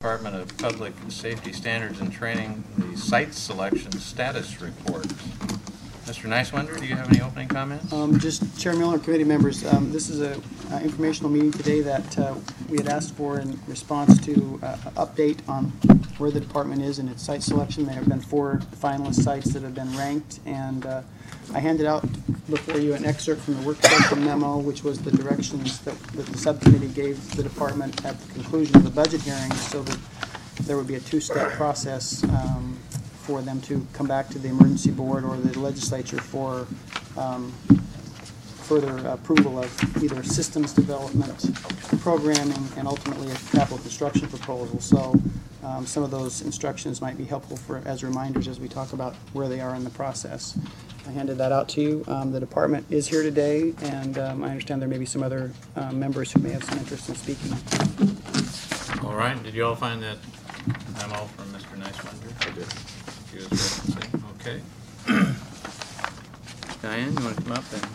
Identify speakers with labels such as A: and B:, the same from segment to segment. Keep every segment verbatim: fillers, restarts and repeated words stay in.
A: Department of Public Safety Standards and Training, the Site Selection Status Report. Mister Neiswender, do you have any opening comments?
B: Um, just Chair Miller, committee members, um, this is a uh, informational meeting today that uh, we had asked for in response to uh, an update on where the department is in its site selection. There have been four finalist sites that have been ranked, and uh, I handed out before you an excerpt from the work session memo, which was the directions that, that the subcommittee gave the department at the conclusion of the budget hearing, so that there would be a two-step process um, for them to come back to the emergency board or the legislature for um, further approval of either systems development, programming, and ultimately a capital construction proposal. So um, some of those instructions might be helpful for as reminders as we talk about where they are in the process. I handed that out to you. Um, the department is here today, and um, I understand there may be some other uh, members who may have some interest in speaking.
A: All right. Did you all find that memo from Mister Neiswender? I did. She was referencing. Okay. Diane, you want to come up and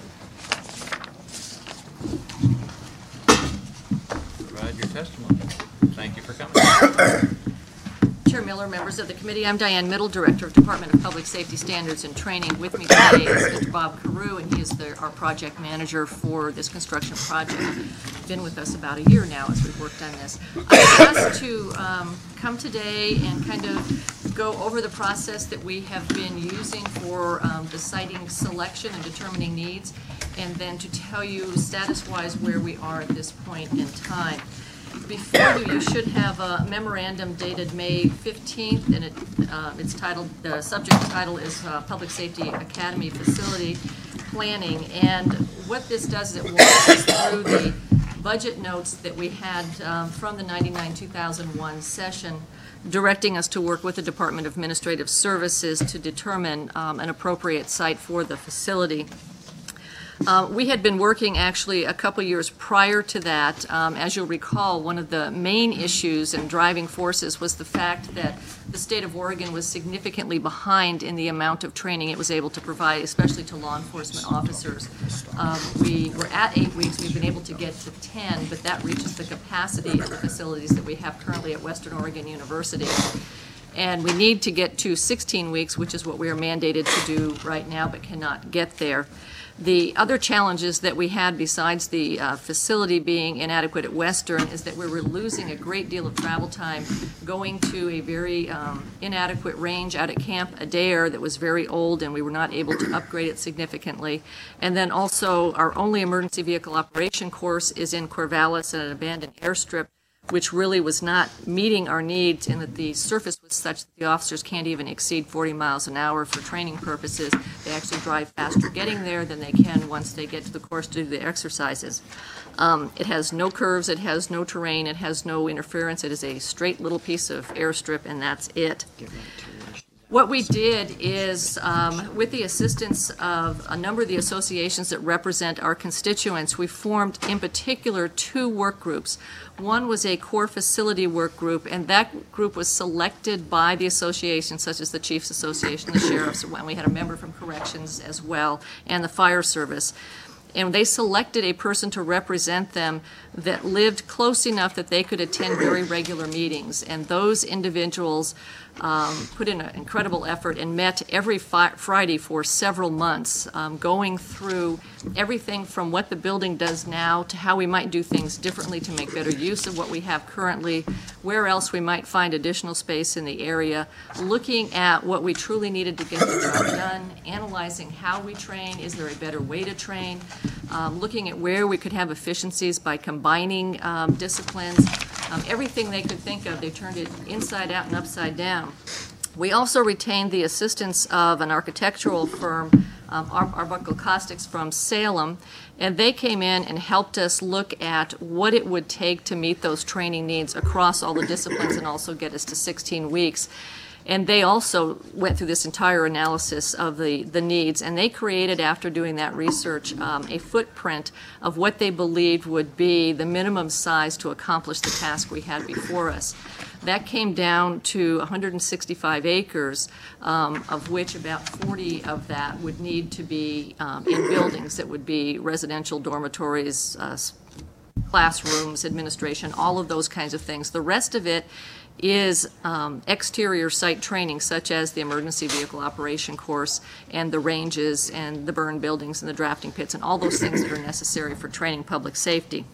A: provide your testimony? Thank you for coming.
C: Chair Miller, members of the committee, I'm Diane Middle, Director of Department of Public Safety Standards and Training. With me today is Mister Bob Carew, and he is the, our project manager for this construction project. Been with us about a year now as we've worked on this. I was asked to um, come today and kind of go over the process that we have been using for um, the siting selection and determining needs, and then to tell you status-wise where we are at this point in time. Before you, you should have a memorandum dated May fifteenth, and it, uh, it's titled, the subject title is uh, Public Safety Academy Facility Planning. And what this does is it walks us through the budget notes that we had um, from the ninety-nine two thousand one session, directing us to work with the Department of Administrative Services to determine um, an appropriate site for the facility. Uh, we had been working actually a couple years prior to that. Um, as you'll recall, one of the main issues and driving forces was the fact that the state of Oregon was significantly behind in the amount of training it was able to provide, especially to law enforcement officers. Um, we were at eight weeks. We've been able to get to ten, but that reaches the capacity of the facilities that we have currently at Western Oregon University. And we need to get to sixteen weeks, which is what we are mandated to do right now, but cannot get there. The other challenges that we had, besides the uh, facility being inadequate at Western, is that we were losing a great deal of travel time going to a very um, inadequate range out at Camp Adair that was very old, and we were not able to upgrade it significantly. And then also our only emergency vehicle operation course is in Corvallis at an abandoned airstrip, which really was not meeting our needs in that the surface was such that the officers can't even exceed forty miles an hour for training purposes. They actually drive faster getting there than they can once they get to the course to do the exercises. Um, it has no curves, it has no terrain, it has no interference. It is a straight little piece of airstrip, and that's it. What we did is, um, with the assistance of a number of the associations that represent our constituents, we formed, in particular, two work groups. One was a core facility work group, and that group was selected by the associations, such as the Chiefs Association, the Sheriffs, and we had a member from Corrections as well, and the Fire Service. And they selected a person to represent them that lived close enough that they could attend very regular meetings. And those individuals um, put in an incredible effort and met every Friday for several months, um, going through everything from what the building does now to how we might do things differently to make better use of what we have currently, where else we might find additional space in the area, looking at what we truly needed to get the job done, analyzing how we train, is there a better way to train, um, looking at where we could have efficiencies by combining um, disciplines. Um, everything they could think of, they turned it inside out and upside down. We also retained the assistance of an architectural firm, um, Arbuckle Caustics from Salem, and they came in and helped us look at what it would take to meet those training needs across all the disciplines and also get us to sixteen weeks. And they also went through this entire analysis of the, the needs, and they created, after doing that research, um, a footprint of what they believed would be the minimum size to accomplish the task we had before us. That came down to one hundred sixty-five acres, um, of which about forty of that would need to be um, in buildings that would be residential dormitories, uh, classrooms, administration, all of those kinds of things. The rest of it is um, exterior site training, such as the emergency vehicle operation course and the ranges and the burn buildings and the drafting pits and all those things that are necessary for training public safety.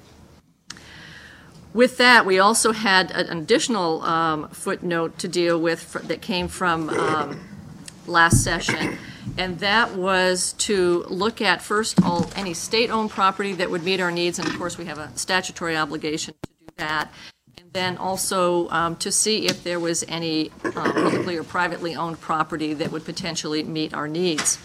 C: With that, we also had an additional um, footnote to deal with for, that came from um, last session, and that was to look at first all any state-owned property that would meet our needs, and of course we have a statutory obligation to do that, and then also um, to see if there was any um, publicly or privately owned property that would potentially meet our needs.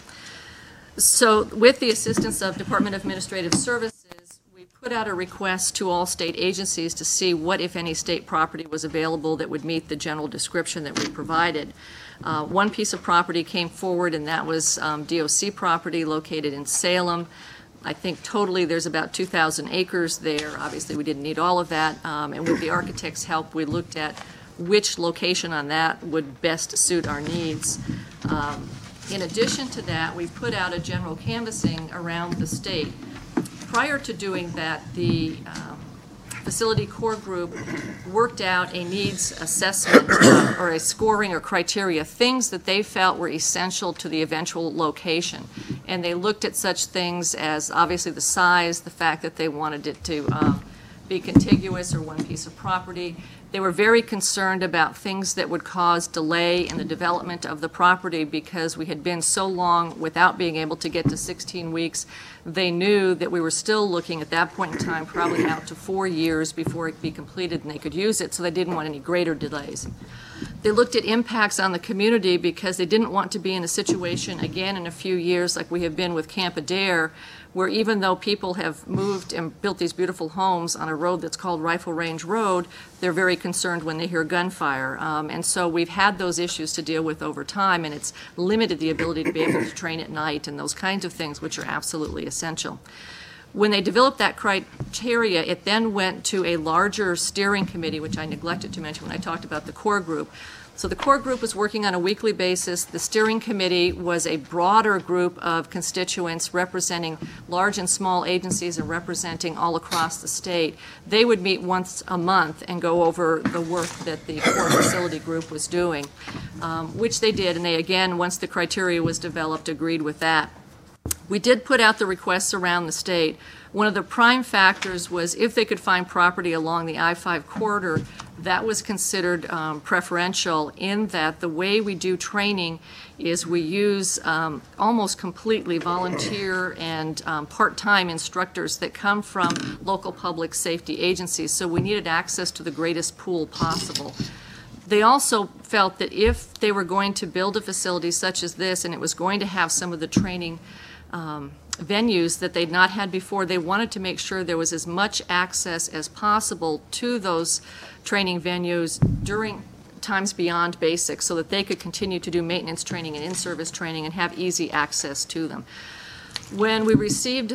C: So with the assistance of Department of Administrative Services, put out a request to all state agencies to see what, if any, state property was available that would meet the general description that we provided. Uh, one piece of property came forward, and that was um, D O C property located in Salem. I think totally there's about two thousand acres there. Obviously, we didn't need all of that, um, and with the architect's help, we looked at which location on that would best suit our needs. Um, in addition to that, we put out a general canvassing around the state. Prior to doing that, the um, facility core group worked out a needs assessment uh, or a scoring or criteria, things that they felt were essential to the eventual location. And they looked at such things as obviously the size, the fact that they wanted it to uh, be contiguous or one piece of property. They were very concerned about things that would cause delay in the development of the property because we had been so long without being able to get to sixteen weeks. They knew that we were still looking at that point in time probably out to four years before it could be completed and they could use it, so they didn't want any greater delays. They looked at impacts on the community because they didn't want to be in a situation again in a few years like we have been with Camp Adair, where even though people have moved and built these beautiful homes on a road that's called Rifle Range Road, they're very concerned when they hear gunfire. Um, and so we've had those issues to deal with over time, and it's limited the ability to be able to train at night and those kinds of things, which are absolutely essential. When they developed that criteria, it then went to a larger steering committee, which I neglected to mention when I talked about the core group. So the core group was working on a weekly basis. The steering committee was a broader group of constituents representing large and small agencies and representing all across the state. They would meet once a month and go over the work that the core facility group was doing, um, which they did, and they, again, once the criteria was developed, agreed with that. We did put out the requests around the state. One of the prime factors was if they could find property along the I five corridor, that was considered um, preferential in that the way we do training is we use um, almost completely volunteer and um, part-time instructors that come from local public safety agencies, so we needed access to the greatest pool possible. They also felt that if they were going to build a facility such as this and it was going to have some of the training um, venues that they'd not had before, they wanted to make sure there was as much access as possible to those training venues during times beyond basic so that they could continue to do maintenance training and in-service training and have easy access to them. When we received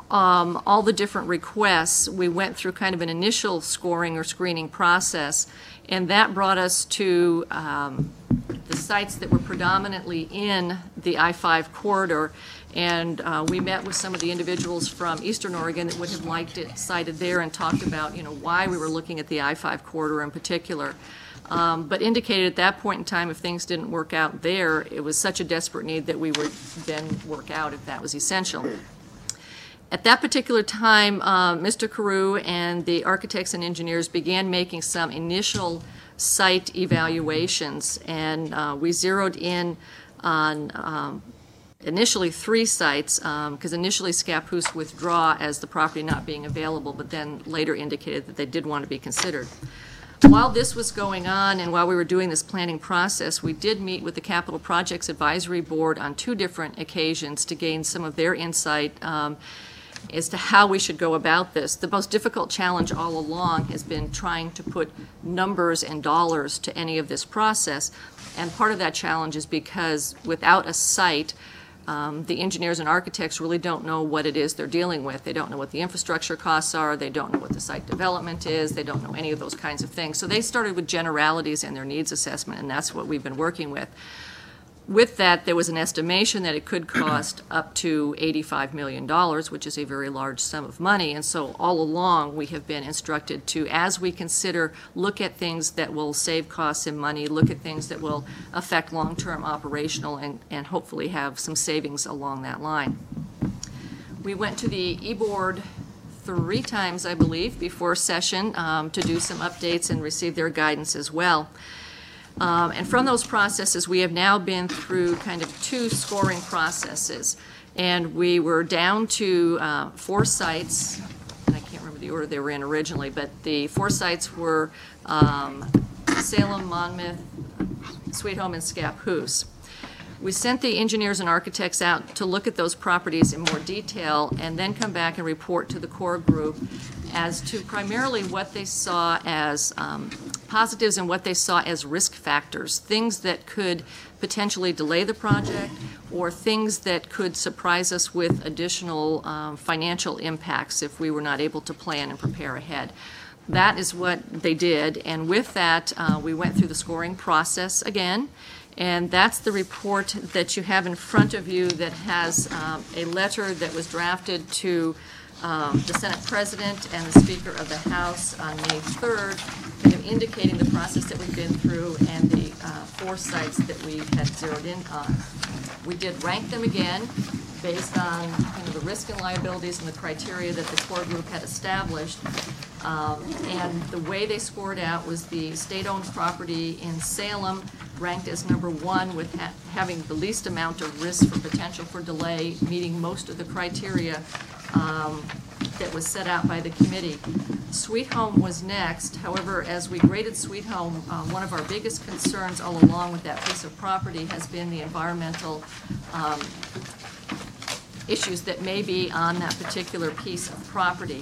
C: um, all the different requests, we went through kind of an initial scoring or screening process, and that brought us to um, the sites that were predominantly in the I five corridor, and uh, we met with some of the individuals from Eastern Oregon that would have liked it cited there and talked about, you know, why we were looking at the I five corridor in particular. Um, but indicated at that point in time if things didn't work out there, it was such a desperate need that we would then work out if that was essential. At that particular time, uh, Mister Carew and the architects and engineers began making some initial site evaluations, and uh, we zeroed in on um, initially three sites, because um, initially Scappoose withdrew as the property not being available, but then later indicated that they did want to be considered. While this was going on and while we were doing this planning process, we did meet with the Capital Projects Advisory Board on two different occasions to gain some of their insight um, as to how we should go about this. The most difficult challenge all along has been trying to put numbers and dollars to any of this process, and part of that challenge is because without a site, Um, the engineers and architects really don't know what it is they're dealing with. They don't know what the infrastructure costs are. They don't know what the site development is. They don't know any of those kinds of things. So they started with generalities in their needs assessment, and that's what we've been working with. with that, there was an estimation that it could cost up to eighty-five million dollars, which is a very large sum of money. And so all along, we have been instructed to, as we consider, look at things that will save costs and money, look at things that will affect long-term operational and, and hopefully have some savings along that line. We went to the e-board three times, I believe, before session um, to do some updates and receive their guidance as well. Um, and from those processes, we have now been through kind of two scoring processes. And we were down to uh, four sites, and I can't remember the order they were in originally, but the four sites were um, Salem, Monmouth, Sweet Home, and Scappoose. We sent the engineers and architects out to look at those properties in more detail and then come back and report to the core group as to primarily what they saw as um, positives and what they saw as risk factors, things that could potentially delay the project or things that could surprise us with additional um, financial impacts if we were not able to plan and prepare ahead. That is what they did, and with that, uh, we went through the scoring process again. And that's the report that you have in front of you that has um, a letter that was drafted to um, the Senate President and the Speaker of the House on May third, kind of indicating the process that we've been through and the uh, four sites that we had zeroed in on. We did rank them again based on kind of the risk and liabilities and the criteria that the core group had established. Um, and the way they scored out was the state-owned property in Salem ranked as number one with ha having the least amount of risk for potential for delay, meeting most of the criteria um, that was set out by the committee. Sweet Home was next. However, as we graded Sweet Home, uh, one of our biggest concerns all along with that piece of property has been the environmental um, issues that may be on that particular piece of property.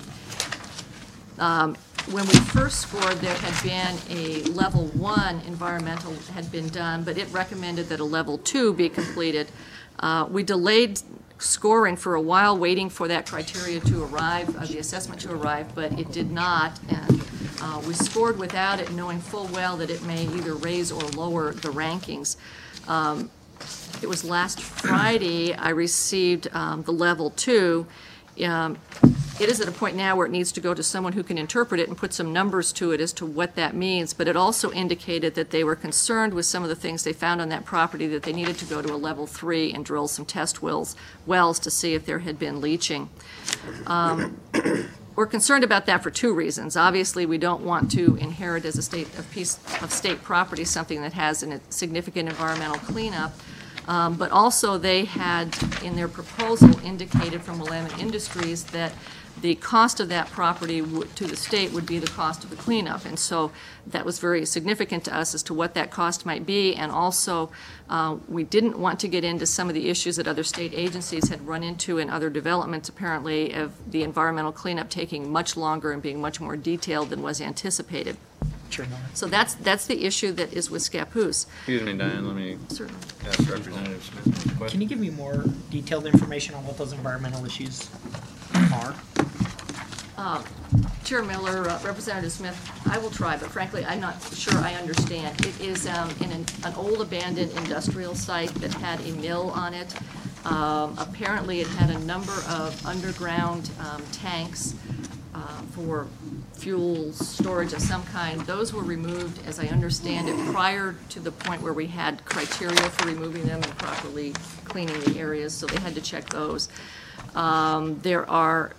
C: Um, when we first scored, there had been a level one environmental had been done, but it recommended that a level two be completed. Uh, we delayed scoring for a while, waiting for that criteria to arrive, uh, the assessment to arrive, but it did not. And uh, we scored without it, knowing full well that it may either raise or lower the rankings. Um, it was last Friday I received um, the level two. Um, it is at a point now where it needs to go to someone who can interpret it and put some numbers to it as to what that means, but it also indicated that they were concerned with some of the things they found on that property, that they needed to go to a level three and drill some test wells, wells to see if there had been leaching. Um, we're concerned about that for two reasons. Obviously, we don't want to inherit as a state of piece of state property something that has a significant environmental cleanup. Um, but also they had, in their proposal, indicated from Willamette Industries that the cost of that property to the state would be the cost of the cleanup. And so that was very significant to us as to what that cost might be. And also, uh, we didn't want to get into some of the issues that other state agencies had run into in other developments, apparently, of the environmental cleanup taking much longer and being much more detailed than was anticipated.
B: Sure.
C: So that's that's the issue that is with Scappoose.
A: Excuse me, Diane, let me
C: Certainly.
A: ask Representative Smith a question.
D: Can you give me more detailed information on what those environmental issues are?
C: Uh, Chair Miller, uh, Representative Smith, I will try, but frankly, I'm not sure I understand. It is um, in an, an old abandoned industrial site that had a mill on it. Um, apparently, it had a number of underground um, tanks uh, for fuel storage of some kind. Those were removed, as I understand it, prior to the point where we had criteria for removing them and properly cleaning the areas, so they had to check those. Um, there are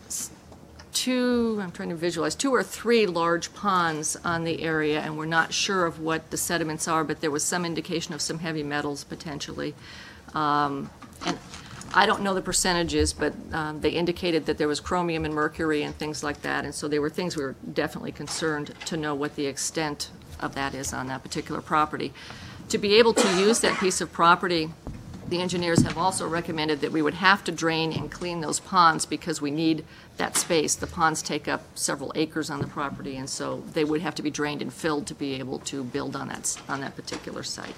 C: two, I'm trying to visualize, two or three large ponds on the area, and we're not sure of what the sediments are, but there was some indication of some heavy metals potentially. Um, and I don't know the percentages, but um, they indicated that there was chromium and mercury and things like that, and so they were things we were definitely concerned to know what the extent of that is on that particular property. To be able to use that piece of property, the engineers have also recommended that we would have to drain and clean those ponds because we need that space. The ponds take up several acres on the property, and so they would have to be drained and filled to be able to build on that, on that particular site.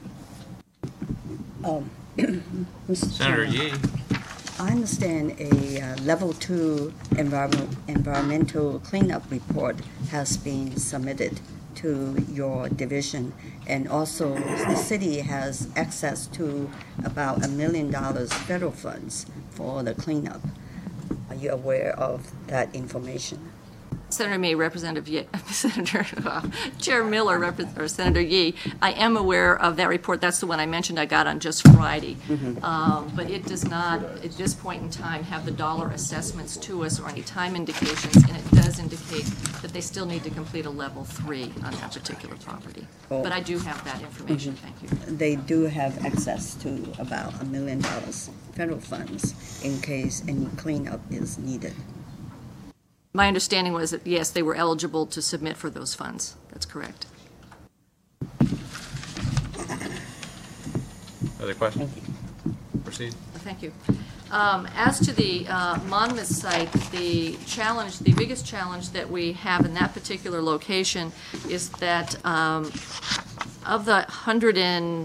E: Um, Mister
A: Senator
E: Chairman,
A: Yee.
E: I understand a uh, level two environment, environmental cleanup report has been submitted to your division, and also the city has access to about a million dollars federal funds for the cleanup. Are you aware of that information?
C: Senator May, Representative Ye, Senator uh, Chair Miller, Repre- or Senator Yee, I am aware of that report. That's the one I mentioned I got on just Friday. Mm-hmm. um, but it does not, at this point in time, have the dollar assessments to us or any time indications, and it does indicate that they still need to complete a level three on that particular property.
E: Oh.
C: But I do have that information.
E: Mm-hmm.
C: Thank you.
E: They do have access to about a million dollars federal funds in case any cleanup is needed.
C: My understanding was that, yes, they were eligible to submit for those funds. That's correct.
A: Other questions? Proceed.
C: Thank you. Um, as to the uh, Monmouth site, the challenge, the biggest challenge that we have in that particular location is that um, of the one hundred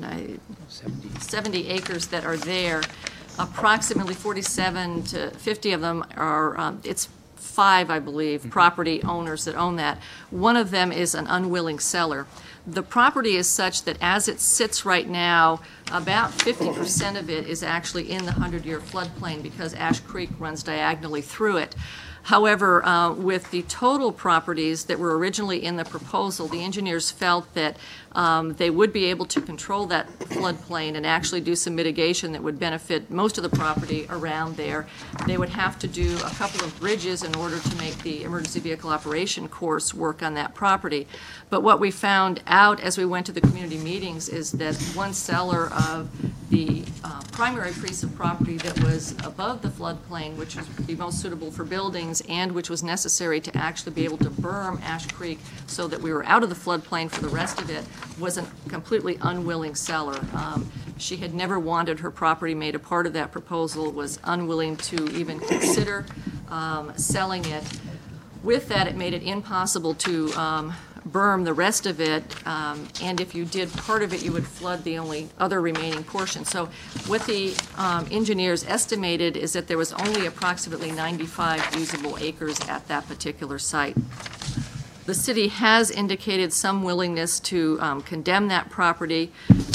C: seventy acres that are there, approximately forty-seven to fifty of them are, um, it's five, I believe, mm-hmm. property owners that own that. One of them is an unwilling seller. The property is such that as it sits right now, about fifty percent of it is actually in the hundred-year floodplain because Ash Creek runs diagonally through it. However, uh, with the total properties that were originally in the proposal, the engineers felt that um, they would be able to control that floodplain and actually do some mitigation that would benefit most of the property around there. They would have to do a couple of bridges in order to make the emergency vehicle operation course work on that property. But what we found out as we went to the community meetings is that one seller of the uh, primary piece of property that was above the floodplain, which would be most suitable for buildings and which was necessary to actually be able to berm Ash Creek so that we were out of the floodplain for the rest of it, was a completely unwilling seller. Um, she had never wanted her property made a part of that proposal, was unwilling to even consider um, selling it. With that, it made it impossible to um, berm the rest of it, um, and if you did part of it, you would flood the only other remaining portion. So what the um, engineers estimated is that there was only approximately ninety-five usable acres at that particular site. The city has indicated some willingness to um, condemn that property.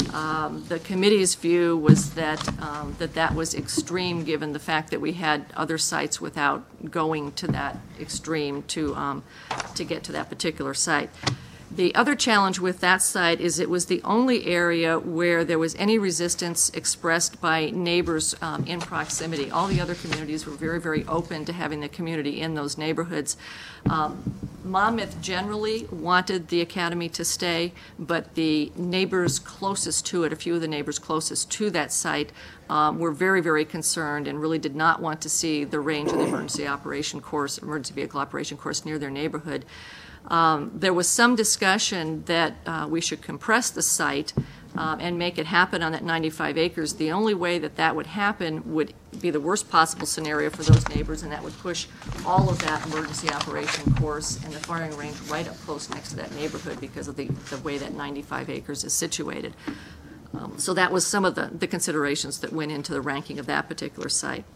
C: Um, the committee's view was that, um, that that was extreme given the fact that we had other sites without going to that extreme to, um, to get to that particular site. The other challenge with that site is it was the only area where there was any resistance expressed by neighbors um, in proximity. All the other communities were very, very open to having the community in those neighborhoods. Um, Monmouth generally wanted the academy to stay, but the neighbors closest to it, a few of the neighbors closest to that site, um, were very, very concerned and really did not want to see the range of the emergency operation course, emergency vehicle operation course near their neighborhood. Um, there was some discussion that uh, we should compress the site um, and make it happen on that ninety-five acres. The only way that that would happen would be the worst possible scenario for those neighbors, and that would push all of that emergency operation course and the firing range right up close next to that neighborhood because of the, the way that ninety-five acres is situated. Um, so that was some of the, the considerations that went into the ranking of that particular site.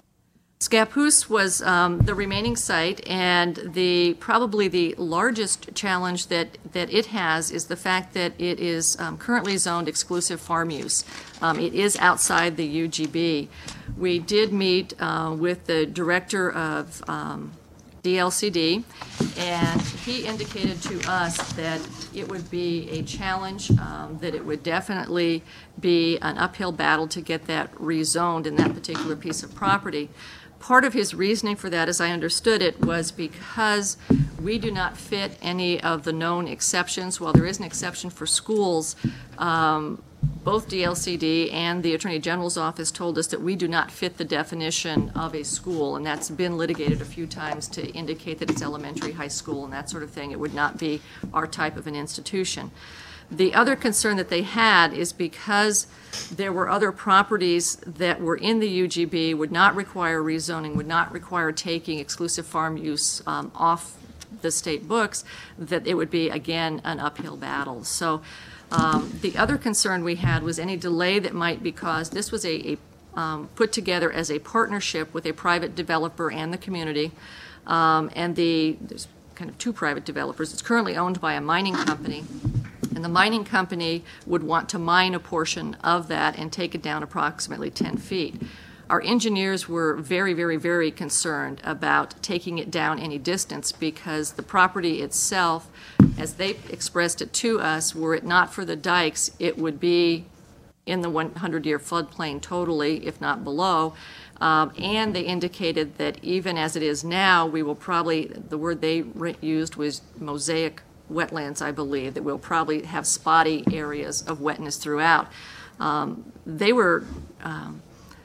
C: Scappoose was um, the remaining site, and the probably the largest challenge that, that it has is the fact that it is um, currently zoned exclusive farm use. Um, it is outside the U G B. We did meet uh, with the director of um, D L C D, and he indicated to us that it would be a challenge, um, that it would definitely be an uphill battle to get that rezoned in that particular piece of property. Part of his reasoning for that, as I understood it, was because we do not fit any of the known exceptions. While there is an exception for schools, um, both D L C D and the Attorney General's office told us that we do not fit the definition of a school, and that's been litigated a few times to indicate that it's elementary, high school, and that sort of thing. It would not be our type of an institution. The other concern that they had is because there were other properties that were in the U G B, would not require rezoning, would not require taking exclusive farm use um, off the state books, that it would be, again, an uphill battle. So um, the other concern we had was any delay that might be caused. This was a, a um, put together as a partnership with a private developer and the community, um, and the there's kind of two private developers. It's currently owned by a mining company, and the mining company would want to mine a portion of that and take it down approximately ten feet. Our engineers were very, very, very concerned about taking it down any distance because the property itself, as they expressed it to us, were it not for the dikes, it would be in the hundred-year floodplain totally, if not below. Um, and they indicated that even as it is now, we will probably, the word they re- used was mosaic wetlands, I believe, that we'll probably have spotty areas of wetness throughout. Um, they were um,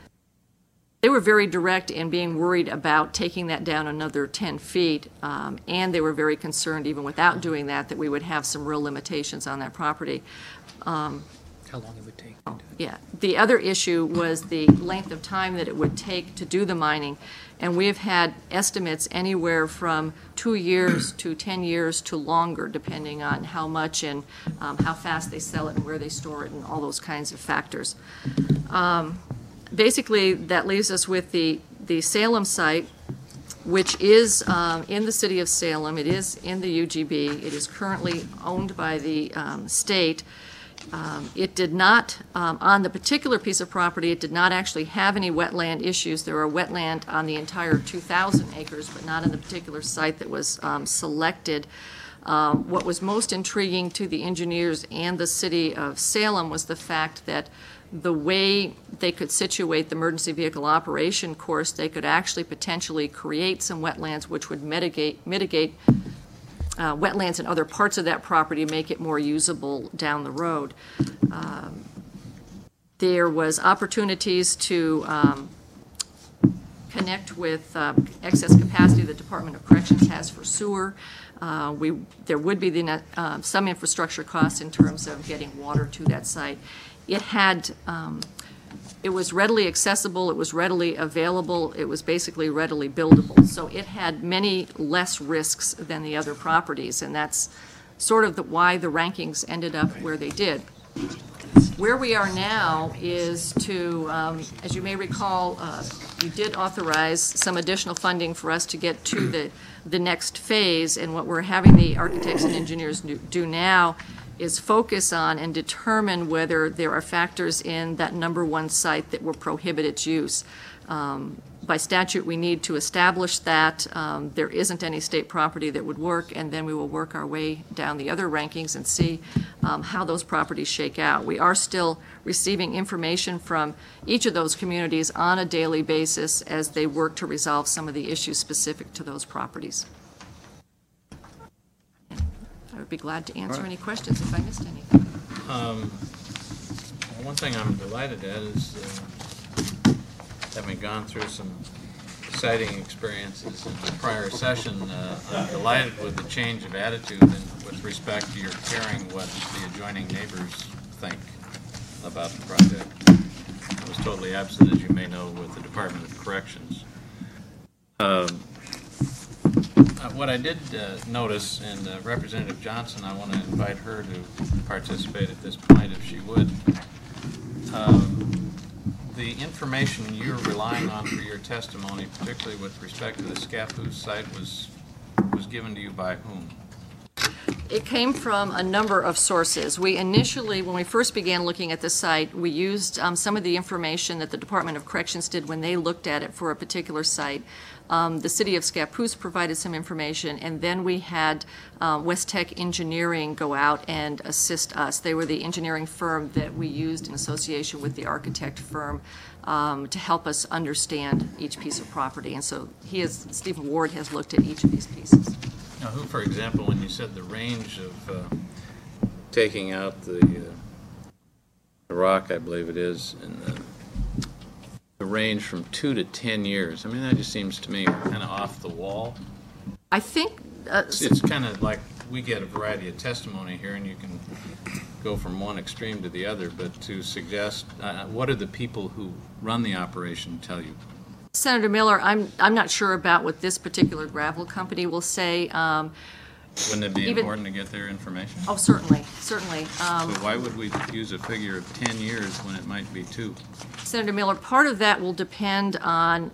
C: they were very direct in being worried about taking that down another ten feet, um, and they were very concerned, even without doing that, that we would have some real limitations on that property. Um,
D: How long it would take.
C: Yeah. The other issue was the length of time that it would take to do the mining, and we have had estimates anywhere from two years to ten years to longer, depending on how much and um, how fast they sell it and where they store it and all those kinds of factors. Um, basically, that leaves us with the, the Salem site, which is um, in the city of Salem. It is in the U G B. It is currently owned by the um, state. Um, it did not, um, on the particular piece of property, it did not actually have any wetland issues. There are wetland on the entire two thousand acres, but not on the particular site that was um, selected. Um, what was most intriguing to the engineers and the city of Salem was the fact that the way they could situate the emergency vehicle operation course, they could actually potentially create some wetlands which would mitigate, mitigate Uh, wetlands in other parts of that property, make it more usable down the road. Um, there was opportunities to um, connect with um, excess capacity the Department of Corrections has for sewer. Uh, we, there would be the, uh, some infrastructure costs in terms of getting water to that site. It had um, It was readily accessible, it was readily available, it was basically readily buildable. So it had many less risks than the other properties, and that's sort of the, why the rankings ended up where they did. Where we are now is to, um, as you may recall, uh, you did authorize some additional funding for us to get to the, the next phase, and what we're having the architects and engineers do, do now is focus on and determine whether there are factors in that number one site that will prohibit its use. Um, by statute, we need to establish that. Um, there isn't any state property that would work, and then we will work our way down the other rankings and see um, how those properties shake out. We are still receiving information from each of those communities on a daily basis as they work to resolve some of the issues specific to those properties. I would be glad to answer
A: Right.
C: any questions if I missed anything.
A: Um, well, one thing I'm delighted at is uh, having gone through some exciting experiences in the prior session, uh, I'm delighted with the change of attitude and with respect to your caring what the adjoining neighbors think about the project. I was totally absent, as you may know, with the Department of Corrections. Um, Uh, what I did uh, notice, and uh, Representative Johnson, I want to invite her to participate at this point if she would. Um, the information you're relying on for your testimony, particularly with respect to the Scappoose site, was was given to you by whom?
C: It came from a number of sources. We initially, when we first began looking at the site, we used um, some of the information that the Department of Corrections did when they looked at it for a particular site. Um, the city of Scappoose provided some information, and then we had uh, West Tech Engineering go out and assist us. They were the engineering firm that we used in association with the architect firm um, to help us understand each piece of property. And so he is, Stephen Ward has looked at each of these pieces.
A: Now, who, for example, when you said the range of uh, taking out the, uh, the rock, I believe it is, and the, the range from two to ten years, I mean, that just seems to me kind of off the wall.
C: I think uh,
A: It's, it's kind of like we get a variety of testimony here, and you can go from one extreme to the other, but to suggest, uh, what do the people who run the operation tell you?
C: Senator Miller, I'm I'm not sure about what this particular gravel company will say. Um,
A: Wouldn't it be
C: even,
A: important to get their information?
C: Oh, certainly, certainly. Um,
A: So why would we use a figure of ten years when it might be two?
C: Senator Miller, part of that will depend on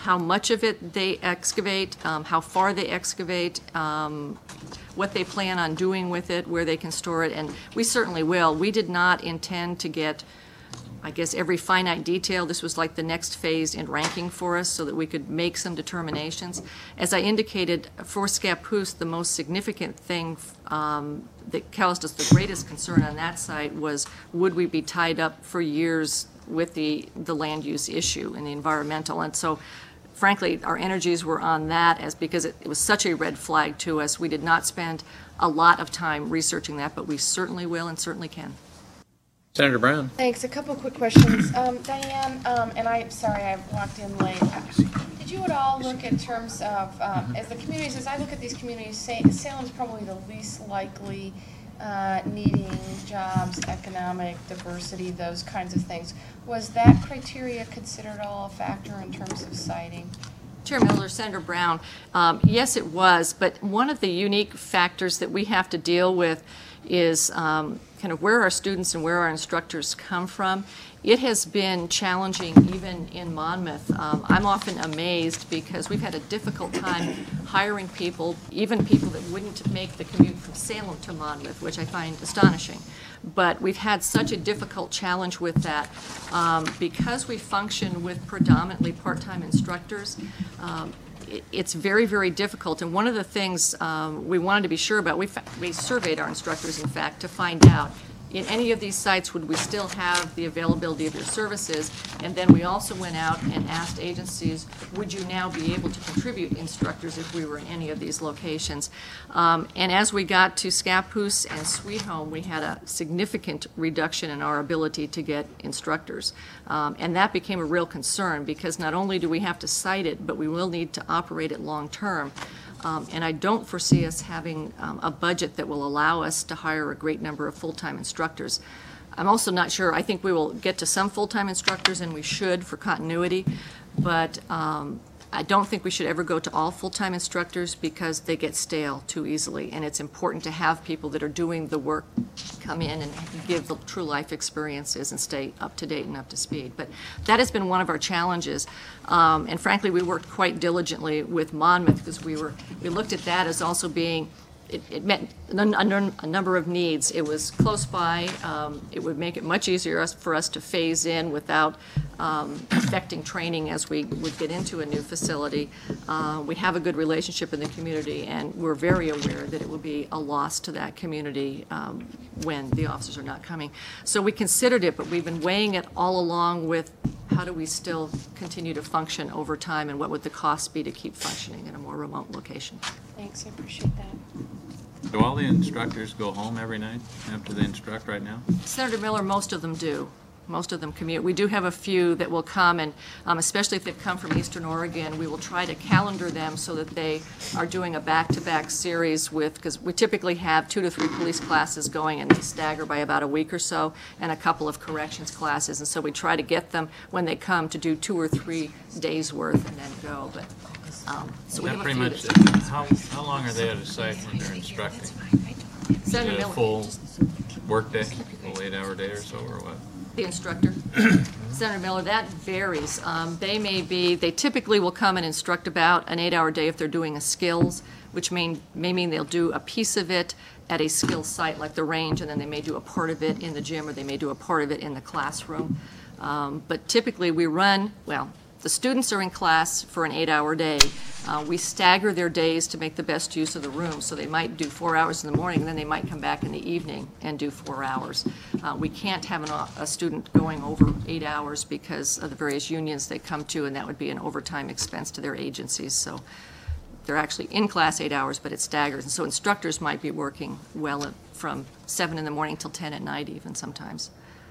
C: how much of it they excavate, um, how far they excavate, um, what they plan on doing with it, where they can store it, and we certainly will. We did not intend to get, I guess, every finite detail. This was like the next phase in ranking for us so that we could make some determinations. As I indicated, for Scappoose, the most significant thing um, that caused us the greatest concern on that site was, would we be tied up for years with the, the land use issue and the environmental? And so, frankly, our energies were on that as because it, it was such a red flag to us. We did not spend a lot of time researching that, but we certainly will and certainly can.
A: Senator Brown.
F: Thanks. A couple quick questions. Um, Diane, um, and I'm sorry I walked in late. Did you at all look in terms of, um, as the communities, as I look at these communities, Sa- Salem's probably the least likely uh, needing jobs, economic diversity, those kinds of things. Was that criteria considered all a factor in terms of siting?
C: Chair Miller, Senator Brown, um, yes, it was, but one of the unique factors that we have to deal with is um, kind of where our students and where our instructors come from. It has been challenging even in Monmouth. Um, I'm often amazed because we've had a difficult time hiring people, even people that wouldn't make the commute from Salem to Monmouth, which I find astonishing. But we've had such a difficult challenge with that. Um, because we function with predominantly part-time instructors, um, it, it's very, very difficult. And one of the things um, we wanted to be sure about, we, fa- we surveyed our instructors, in fact, to find out in any of these sites, would we still have the availability of your services? And then we also went out and asked agencies, would you now be able to contribute instructors if we were in any of these locations? Um, and as we got to Scappoose and Sweet Home, we had a significant reduction in our ability to get instructors. Um, and that became a real concern because not only do we have to site it, but we will need to operate it long term. Um, and I don't foresee us having um, a budget that will allow us to hire a great number of full-time instructors. I'm also not sure, I think we will get to some full-time instructors, and we should for continuity, but um, I don't think we should ever go to all full-time instructors because they get stale too easily, and it's important to have people that are doing the work come in and give the true life experiences and stay up to date and up to speed. But that has been one of our challenges, um, and frankly, we worked quite diligently with Monmouth because we were we looked at that as also being. It, it met a, a number of needs. It was close by. Um, it would make it much easier for us to phase in without um, affecting training as we would get into a new facility. Uh, we have a good relationship in the community, and we're very aware that it will be a loss to that community um, when the officers are not coming. So we considered it, but we've been weighing it all along with how do we still continue to function over time, and what would the cost be to keep functioning in a more remote location.
F: Thanks, I appreciate that.
A: Do all the instructors go home every night after they instruct right now?
C: Senator Miller, most of them do. Most of them commute. We do have a few that will come, and um, especially if they've come from Eastern Oregon, we will try to calendar them so that they are doing a back-to-back series with, because we typically have two to three police classes going, and they stagger by about a week or so, and a couple of corrections classes. And so we try to get them, when they come, to do two or three days worth and then go. But um, so we
A: That
C: have a
A: pretty
C: few
A: much,
C: that-
A: how, how long are they at a site when they're instructing? Is
C: Senator
A: it a
C: Miller.
A: full workday, a full eight-hour day or so, or what?
C: The instructor. Senator Miller, that varies. Um, they may be, they typically will come and instruct about an eight-hour day if they're doing a skills, which mean, may mean they'll do a piece of it at a skills site like the range, and then they may do a part of it in the gym, or they may do a part of it in the classroom. Um, but typically we run, well, the students are in class for an eight-hour day. Uh, we stagger their days to make the best use of the room, so they might do four hours in the morning, and then they might come back in the evening and do four hours. Uh, we can't have an, a student going over eight hours because of the various unions they come to, and that would be an overtime expense to their agencies. So they're actually in class eight hours, but it staggers. And so instructors might be working well from seven in the morning till ten at night even sometimes.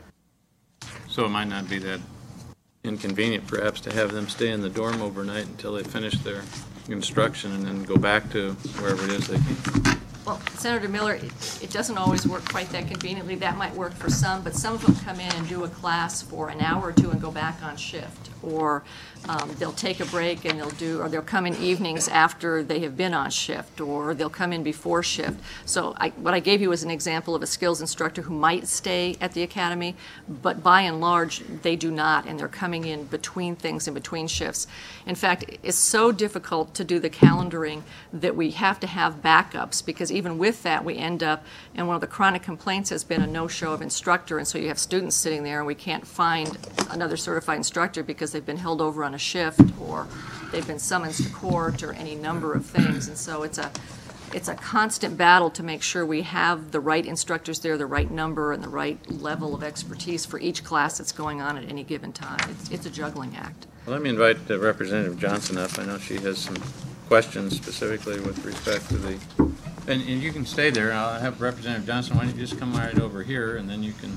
A: So it might not be that inconvenient perhaps to have them stay in the dorm overnight until they finish their instruction and then go back to wherever it is they came.
C: Well, Senator Miller, it, it doesn't always work quite that conveniently. That might work for some, but some of them come in and do a class for an hour or two and go back on shift. Or um, they'll take a break and they'll do, or they'll come in evenings after they have been on shift, or they'll come in before shift. So I, what I gave you was an example of a skills instructor who might stay at the academy, but by and large, they do not, and they're coming in between things, in between shifts. In fact, it's so difficult to do the calendaring that we have to have backups, because even with that, we end up, and one of the chronic complaints has been a no-show of instructor, and so you have students sitting there and we can't find another certified instructor because they've been held over on a shift, or they've been summoned to court, or any number of things. And so it's a it's a constant battle to make sure we have the right instructors there, the right number, and the right level of expertise for each class that's going on at any given time. It's, it's a juggling act.
A: Well, let me invite uh, Representative Johnson up. I know she has some questions specifically with respect to the, and, and you can stay there. I'll have Representative Johnson, why don't you just come right over here, and then you can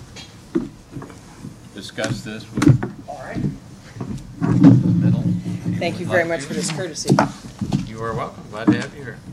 A: discuss this with
D: All right.
A: Middle.
G: Thank you very much for this courtesy.
A: You are welcome. Glad to have you here.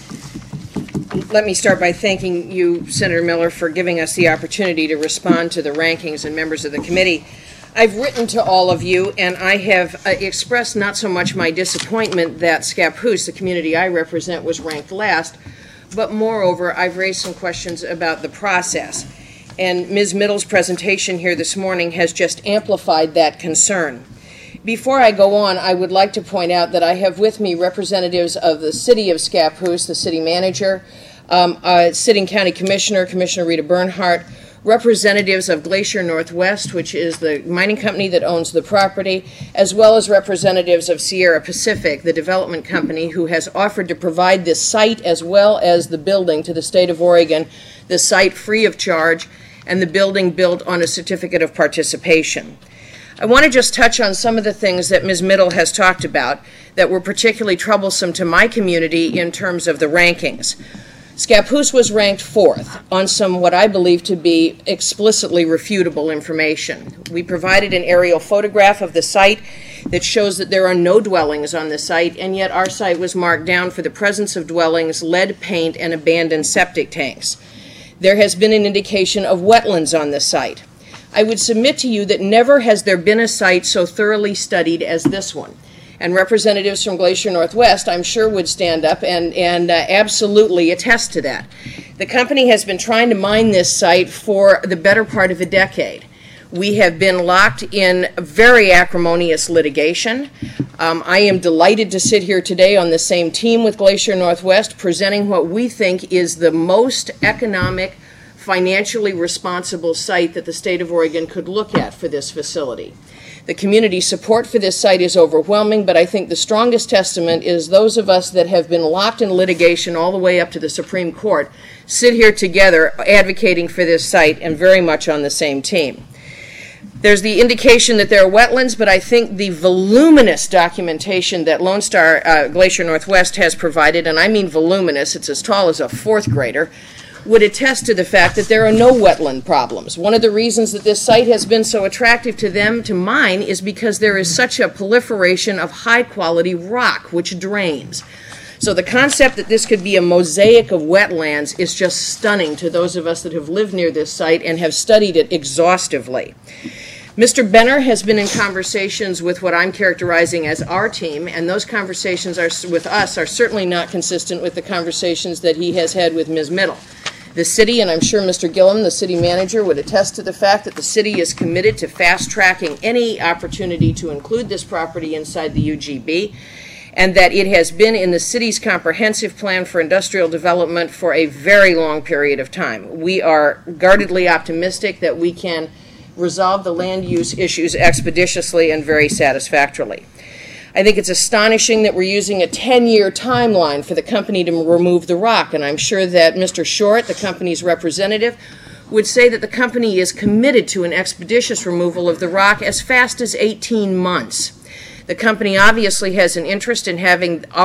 G: Let me start by thanking you, Senator Miller, for giving us the opportunity to respond to the rankings and members of the committee. I've written to all of you, and I have uh, expressed not so much my disappointment that Scappoose, the community I represent, was ranked last, but moreover, I've raised some questions about the process. And Miz Middle's presentation here this morning has just amplified that concern. Before I go on, I would like to point out that I have with me representatives of the City of Scappoose, the city manager, um, uh, sitting county commissioner, Commissioner Rita Bernhardt, representatives of Glacier Northwest, which is the mining company that owns the property, as well as representatives of Sierra Pacific, the development company, who has offered to provide this site as well as the building to the state of Oregon, the site free of charge, and the building built on a certificate of participation. I want to just touch on some of the things that Miz Middle has talked about that were particularly troublesome to my community in terms of the rankings. Scappoose was ranked fourth on some what I believe to be explicitly refutable information. We provided an aerial photograph of the site that shows that there are no dwellings on the site, and yet our site was marked down for the presence of dwellings, lead paint, and abandoned septic tanks. There has been an indication of wetlands on the site. I would submit to you that never has there been a site so thoroughly studied as this one. And representatives from Glacier Northwest, I'm sure, would stand up and, and uh, absolutely attest to that. The company has been trying to mine this site for the better part of a decade. We have been locked in very acrimonious litigation. Um, I am delighted to sit here today on the same team with Glacier Northwest, presenting what we think is the most economic, financially responsible site that the state of Oregon could look at for this facility. The community support for this site is overwhelming, but I think the strongest testament is those of us that have been locked in litigation all the way up to the Supreme Court sit here together advocating for this site and very much on the same team. There's the indication that there are wetlands, but I think the voluminous documentation that Lone Star uh, Glacier Northwest has provided, and I mean voluminous, it's as tall as a fourth grader, would attest to the fact that there are no wetland problems. One of the reasons that this site has been so attractive to them to mine is because there is such a proliferation of high-quality rock, which drains. So the concept that this could be a mosaic of wetlands is just stunning to those of us that have lived near this site and have studied it exhaustively. Mister Benner has been in conversations with what I'm characterizing as our team, and those conversations are, with us are certainly not consistent with the conversations that he has had with Miz Middle. The city, and I'm sure Mister Gillum, the city manager, would attest to the fact that the city is committed to fast-tracking any opportunity to include this property inside the U G B, and that it has been in the city's comprehensive plan for industrial development for a very long period of time. We are guardedly optimistic that we can resolve the land use issues expeditiously and very satisfactorily. I think it's astonishing that we're using a ten-year timeline for the company to remove the rock, and I'm sure that Mister Short, the company's representative, would say that the company is committed to an expeditious removal of the rock as fast as eighteen months. The company obviously has an interest in having our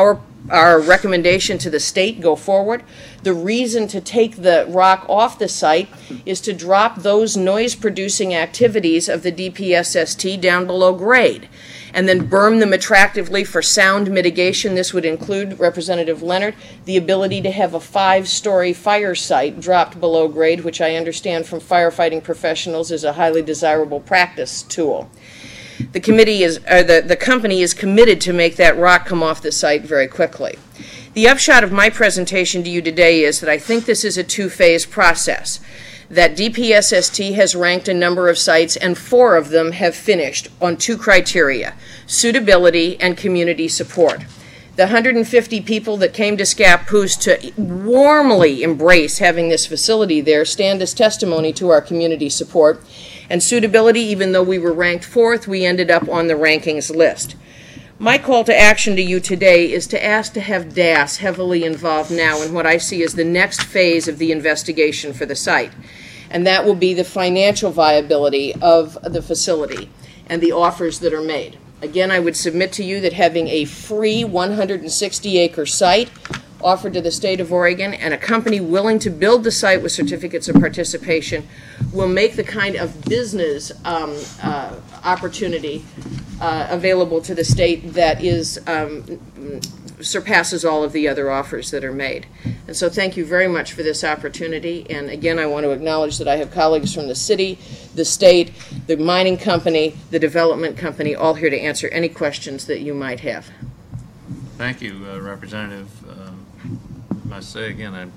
G: our recommendation to the state go forward. The reason to take the rock off the site is to drop those noise-producing activities of the D P S S T down below grade, and then berm them attractively for sound mitigation. This would include, Representative Leonard, the ability to have a five-story fire site dropped below grade, which I understand from firefighting professionals is a highly desirable practice tool. The committee is, or the, the company is committed to make that rock come off the site very quickly. The upshot of my presentation to you today is that I think this is a two-phase process, that D P S S T has ranked a number of sites, and four of them have finished on two criteria: suitability and community support. The one hundred fifty people that came to Scappoose to warmly embrace having this facility there stand as testimony to our community support. And suitability, even though we were ranked fourth, we ended up on the rankings list. My call to action to you today is to ask to have D A S heavily involved now in what I see as the next phase of the investigation for the site. And that will be the financial viability of the facility and the offers that are made. Again, I would submit to you that having a free one hundred sixty acre site offered to the state of Oregon and a company willing to build the site with certificates of participation will make the kind of business um, uh, opportunity uh, available to the state that is um, surpasses all of the other offers that are made. And so thank you very much for this opportunity. And again, I want to acknowledge that I have colleagues from the city, the state, the mining company, the development company, all here to answer any questions that you might have.
A: Thank you, uh, Representative. Um, I must say again, I'm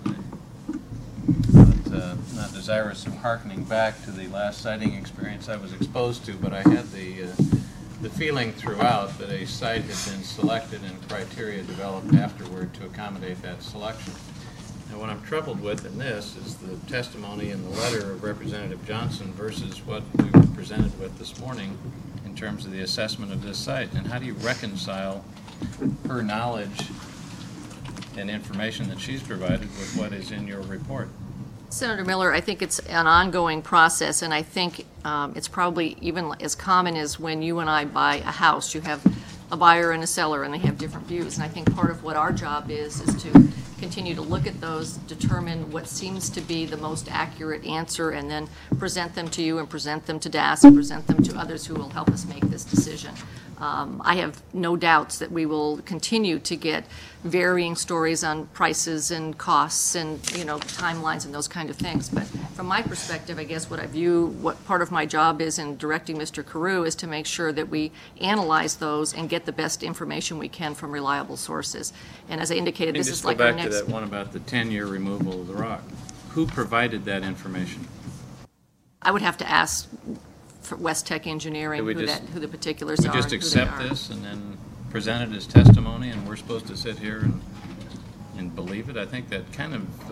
A: not, uh, not desirous of hearkening back to the last siting experience I was exposed to, but I had the, uh, the feeling throughout that a site had been selected and criteria developed afterward to accommodate that selection. Now, what I'm troubled with in this is the testimony in the letter of Representative Johnson versus what we were presented with this morning in terms of the assessment of this site. And how do you reconcile her knowledge and information that she's provided with what is in your report?
C: Senator Miller, I think it's an ongoing process, and I think um, it's probably even as common as when you and I buy a house. You have a buyer and a seller, and they have different views. And I think part of what our job is is to continue to look at those, determine what seems to be the most accurate answer, and then present them to you and present them to D A S and present them to others who will help us make this decision. Um, I have no doubts that we will continue to get varying stories on prices and costs and, you know, timelines and those kind of things. But from my perspective, I guess what I view, what part of my job is in directing Mister Carew is to make sure that we analyze those and get the best information we can from reliable sources. And as I indicated,
A: And
C: this
A: just
C: is
A: go
C: like our
A: back to
C: next.
A: that one about the ten-year removal of the rock. Who provided that information?
C: I would have to ask for West Tech Engineering
A: Do we
C: who
A: just-
C: that, who the particulars
A: We
C: are.
A: just
C: and who they
A: accept
C: are.
A: this and then present it as testimony, and we're supposed to sit here and, and believe it? I think that kind of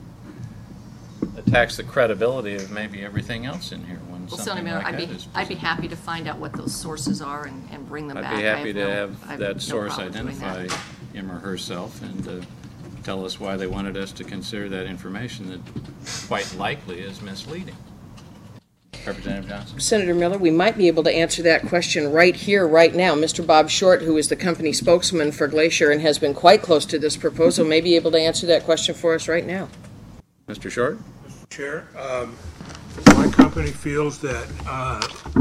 A: uh, attacks the credibility of maybe everything else in here when
C: Well, Senator
A: something
C: Miller,
A: like
C: I'd
A: that
C: be,
A: is
C: I'd be
A: presented.
C: happy to find out what those sources are and, and bring them back.
A: I'd be
C: I
A: happy to
C: no-
A: have
C: I
A: that
C: no
A: source
C: problem doing that.
A: identify him or herself and uh, tell us why they wanted us to consider that information that quite likely is misleading. Representative Johnson.
G: Senator Miller, we might be able to answer that question right here, right now. Mister Bob Short, who is the company spokesman for Glacier and has been quite close to this proposal, may be able to answer that question for us right now.
A: Mister Short?
H: Chair, um, my company feels that, uh,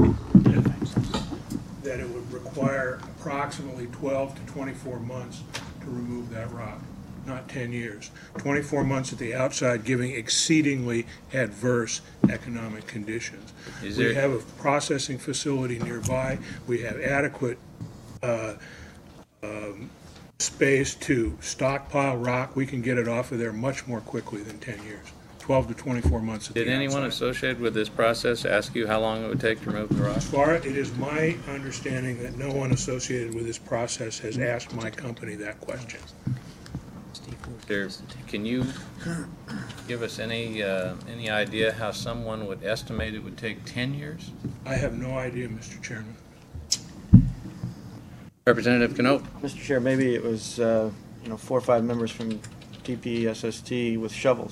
H: that it would require approximately twelve to twenty-four months to remove that rock, not ten years. twenty-four months at the outside, giving exceedingly adverse economic conditions.
A: Is
H: We
A: there-
H: have a processing facility nearby. We have adequate uh, um, space to stockpile rock. We can get it off of there much more quickly than ten years. twelve to twenty-four months at the
A: Did anyone
H: outside.
A: associated with this process ask you how long it would take to remove the rock?
H: As far, it is my understanding that no one associated with this process has asked my company that question.
A: There, can you give us any, uh, any idea how someone would estimate it would take ten years?
H: I have no idea, Mister Chairman.
A: Representative Canope?
I: Mister Chair, maybe it was, uh, you know, four or five members from T P S S T with shovels.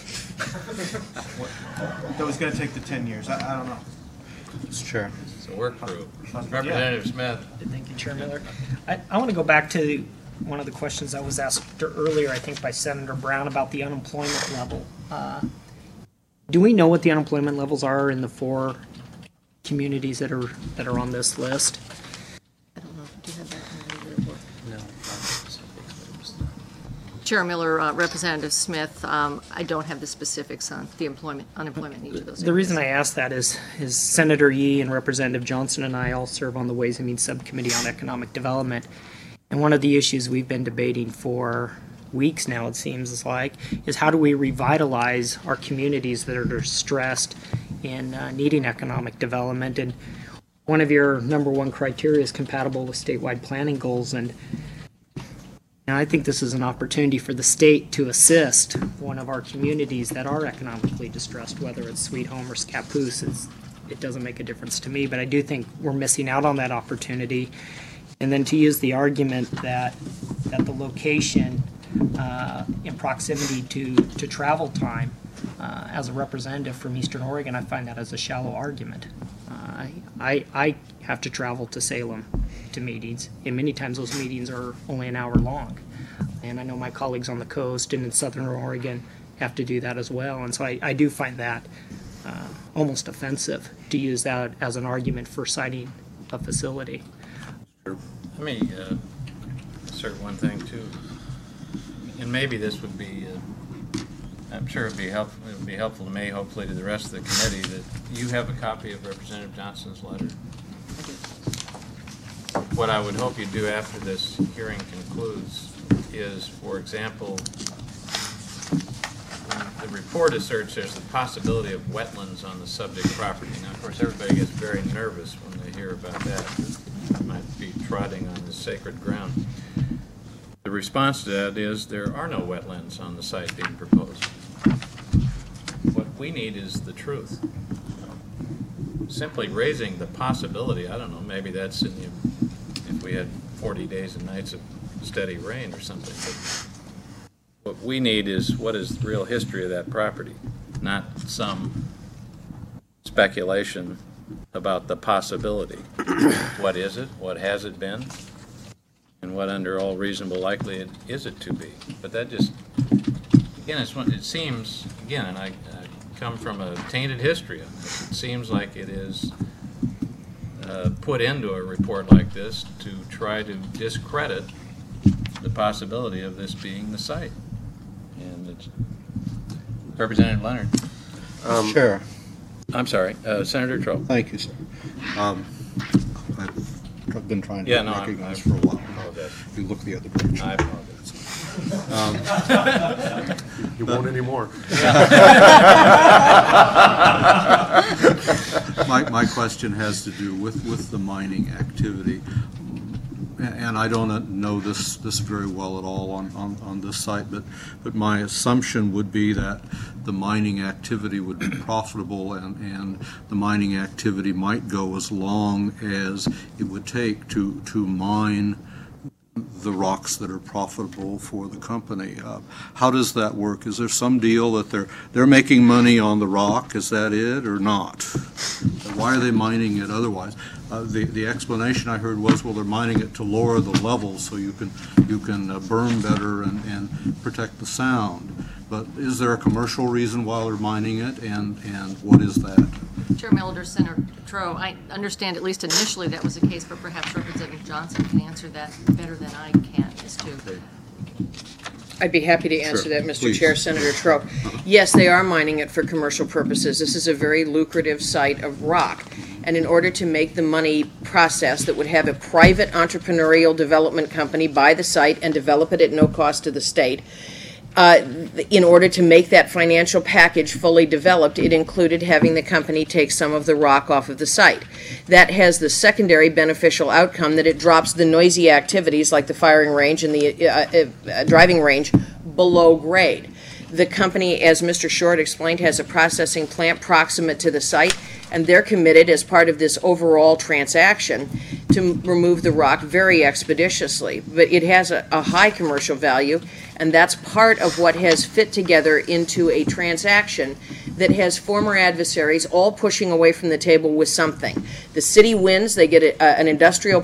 I: That was going to take the ten years. I, I don't know. Mister Chair.
A: It's a work crew. Representative Smith?
D: Thank you, Chair Miller. I, I want to go back to one of the questions that was asked earlier, I think by Senator Brown, about the unemployment level. Uh, do we know what the unemployment levels are in the four communities that are that are on this list?
C: I don't know. Do you have that in your report? No. Chair Miller, uh, Representative Smith, um, I don't have the specifics on the employment, unemployment in each of those
D: The reason I
C: areas.
D: ask that is, is Senator Yee and Representative Johnson and I all serve on the Ways and Means Subcommittee on Economic Development. And one of the issues we've been debating for weeks now, it seems like, is how do we revitalize our communities that are distressed in uh, needing economic development. And one of your number one criteria is compatible with statewide planning goals. And And I think this is an opportunity for the state to assist one of our communities that are economically distressed, whether it's Sweet Home or Scappoose. It's, it doesn't make a difference to me, but I do think we're missing out on that opportunity. And then to use the argument that that the location uh, in proximity to, to travel time, uh, as a representative from Eastern Oregon, I find that as a shallow argument. Uh, I, I have to travel to Salem to meetings, and many times those meetings are only an hour long. And I know my colleagues on the coast and in Southern Oregon have to do that as well. And so I, I do find that uh, almost offensive to use that as an argument for citing a facility.
A: Let me uh, assert one thing too, and maybe this would be, uh, I'm sure it'd be helpful. It would be helpful to me, hopefully to the rest of the committee, that you have a copy of Representative Johnson's letter. What I would hope you do after this hearing concludes is, for example, the report asserts there's the possibility of wetlands on the subject property. Now, of course, everybody gets very nervous when they hear about that. They might be trotting on the sacred ground. The response to that is there are no wetlands on the site being proposed. What we need is the truth. Simply raising the possibility, I don't know, maybe that's in the, if we had forty days and nights of steady rain or something. But what we need is what is the real history of that property, not some speculation about the possibility. What is it? What has it been? And what under all reasonable likelihood is it to be? But that just, again, it's one, it seems, again, and I, I come from a tainted history of this, it seems like it is uh, put into a report like this to try to discredit the possibility of this being the site. And it's Representative Leonard.
J: Um, Chair.
A: I'm sorry, uh, Senator Trope.
J: Thank you, sir. Um, I've been trying to
A: Yeah, no,
J: recognize
A: I'm-
J: for a while.
A: apologize.
J: You look the other direction.
A: I apologize.
J: Um,
K: You won't anymore.
J: My, my question has to do with, with the mining activity. And I don't know this, this very well at all on, on, on this site, but, but my assumption would be that the mining activity would be profitable, and, and the mining activity might go as long as it would take to, to mine the rocks that are profitable for the company. Uh, how does that work? Is there some deal that they're they're making money on the rock? Is that it or not? Why are they mining it otherwise? Uh, the the explanation I heard was, well, they're mining it to lower the levels so you can you can uh, burn better and and protect the sound. But is there a commercial reason why they're mining it, and and what is that?
C: Chair Miller, Senator Tro, I understand at least initially that was the case, but perhaps Representative Johnson can answer that better than I can as to.
G: I'd be happy to answer
J: Sure,
G: that, Mister
J: please.
G: Chair, Senator Trope. Yes, they are mining it for commercial purposes. This is a very lucrative site of rock. And in order to make the money process that would have a private entrepreneurial development company buy the site and develop it at no cost to the state, Uh, in order to make that financial package fully developed, it included having the company take some of the rock off of the site. That has the secondary beneficial outcome that it drops the noisy activities like the firing range and the uh, uh, driving range below grade. The company, as Mister Short explained, has a processing plant proximate to the site, and they're committed as part of this overall transaction to remove the rock very expeditiously. But it has a, a high commercial value, and that's part of what has fit together into a transaction that has former adversaries all pushing away from the table with something. The city wins, they get a, uh, an industrial park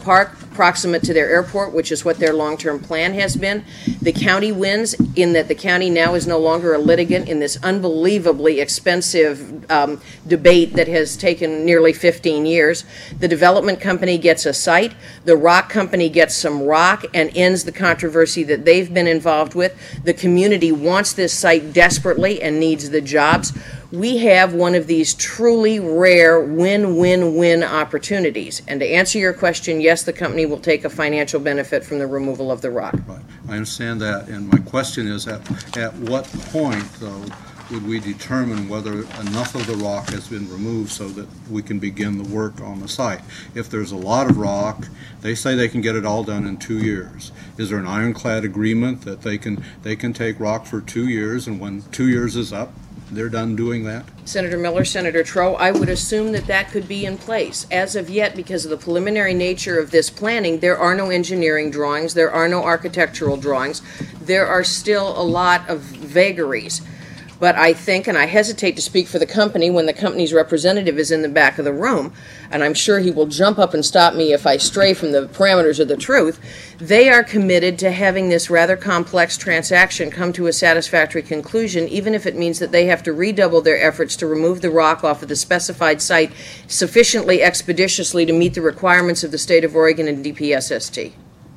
G: proximate to their airport, which is what their long-term plan has been. The county wins in that the county now is no longer a litigant in this unbelievably expensive um, debate that has taken nearly fifteen years. The development company gets a site, the rock company gets some rock and ends the controversy that they've been involved with. The community wants this site desperately and needs the jobs. We have one of these truly rare win-win-win opportunities. And to answer your question, yes, the company will take a financial benefit from the removal of the rock.
J: Right. I understand that, and my question is, at, at what point, though, would we determine whether enough of the rock has been removed so that we can begin the work on the site? If there's a lot of rock, they say they can get it all done in two years. Is there an ironclad agreement that they can, they can take rock for two years, and when two years is up, they're done doing that?
G: Senator Miller, Senator Troe, I would assume that that could be in place. As of yet, because of the preliminary nature of this planning, there are no engineering drawings, there are no architectural drawings, there are still a lot of vagaries. But I think, and I hesitate to speak for the company when the company's representative is in the back of the room, and I'm sure he will jump up and stop me if I stray from the parameters of the truth, they are committed to having this rather complex transaction come to a satisfactory conclusion, even if it means that they have to redouble their efforts to remove the rock off of the specified site sufficiently expeditiously to meet the requirements of the state of Oregon and D P S S T.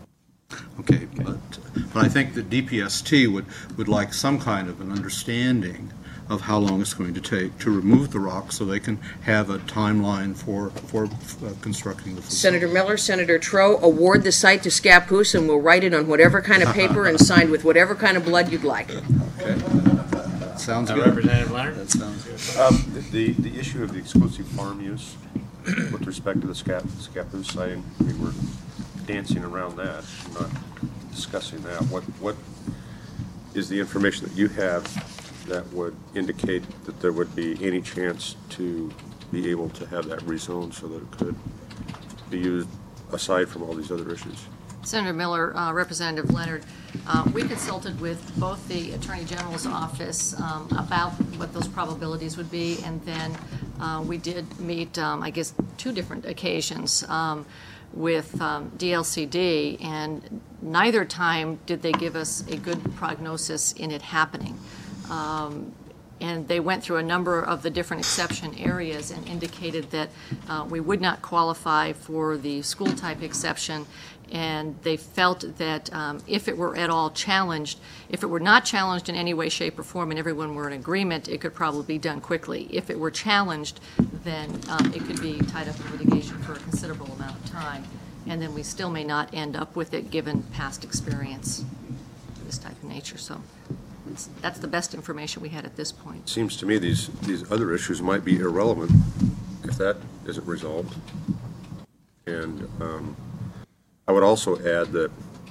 J: Okay, but, but I think that D P S T would, would like some kind of an understanding of how long it's going to take to remove the rock so they can have a timeline for, for uh, constructing the facility.
G: Senator Miller, Senator Troe, award the site to Scappoose and we'll write it on whatever kind of paper and signed with whatever kind of blood you'd like.
J: Okay. Sounds
A: Uh,
J: good.
A: Representative Leonard?
J: That sounds good.
K: Um, the, the issue of the exclusive farm use with respect to the Scap, Scappoose site, we were dancing around that, not discussing that. What, what is the information that you have that would indicate that there would be any chance to be able to have that rezoned so that it could be used aside from all these other issues?
C: Senator Miller, uh, Representative Leonard, uh, we consulted with both the Attorney General's office um, about what those probabilities would be, and then uh, we did meet, um, I guess, two different occasions um, with um, D L C D, and neither time did they give us a good prognosis in it happening. Um, and they went through a number of the different exception areas and indicated that uh, we would not qualify for the school type exception, and they felt that um, if it were at all challenged, if it were not challenged in any way, shape, or form and everyone were in agreement, it could probably be done quickly. If it were challenged, then um, it could be tied up in litigation for a considerable amount of time, and then we still may not end up with it given past experience of this type of nature. So that's the best information we had at this point.
K: It seems to me these, these other issues might be irrelevant if that isn't resolved. And um, I would also add that,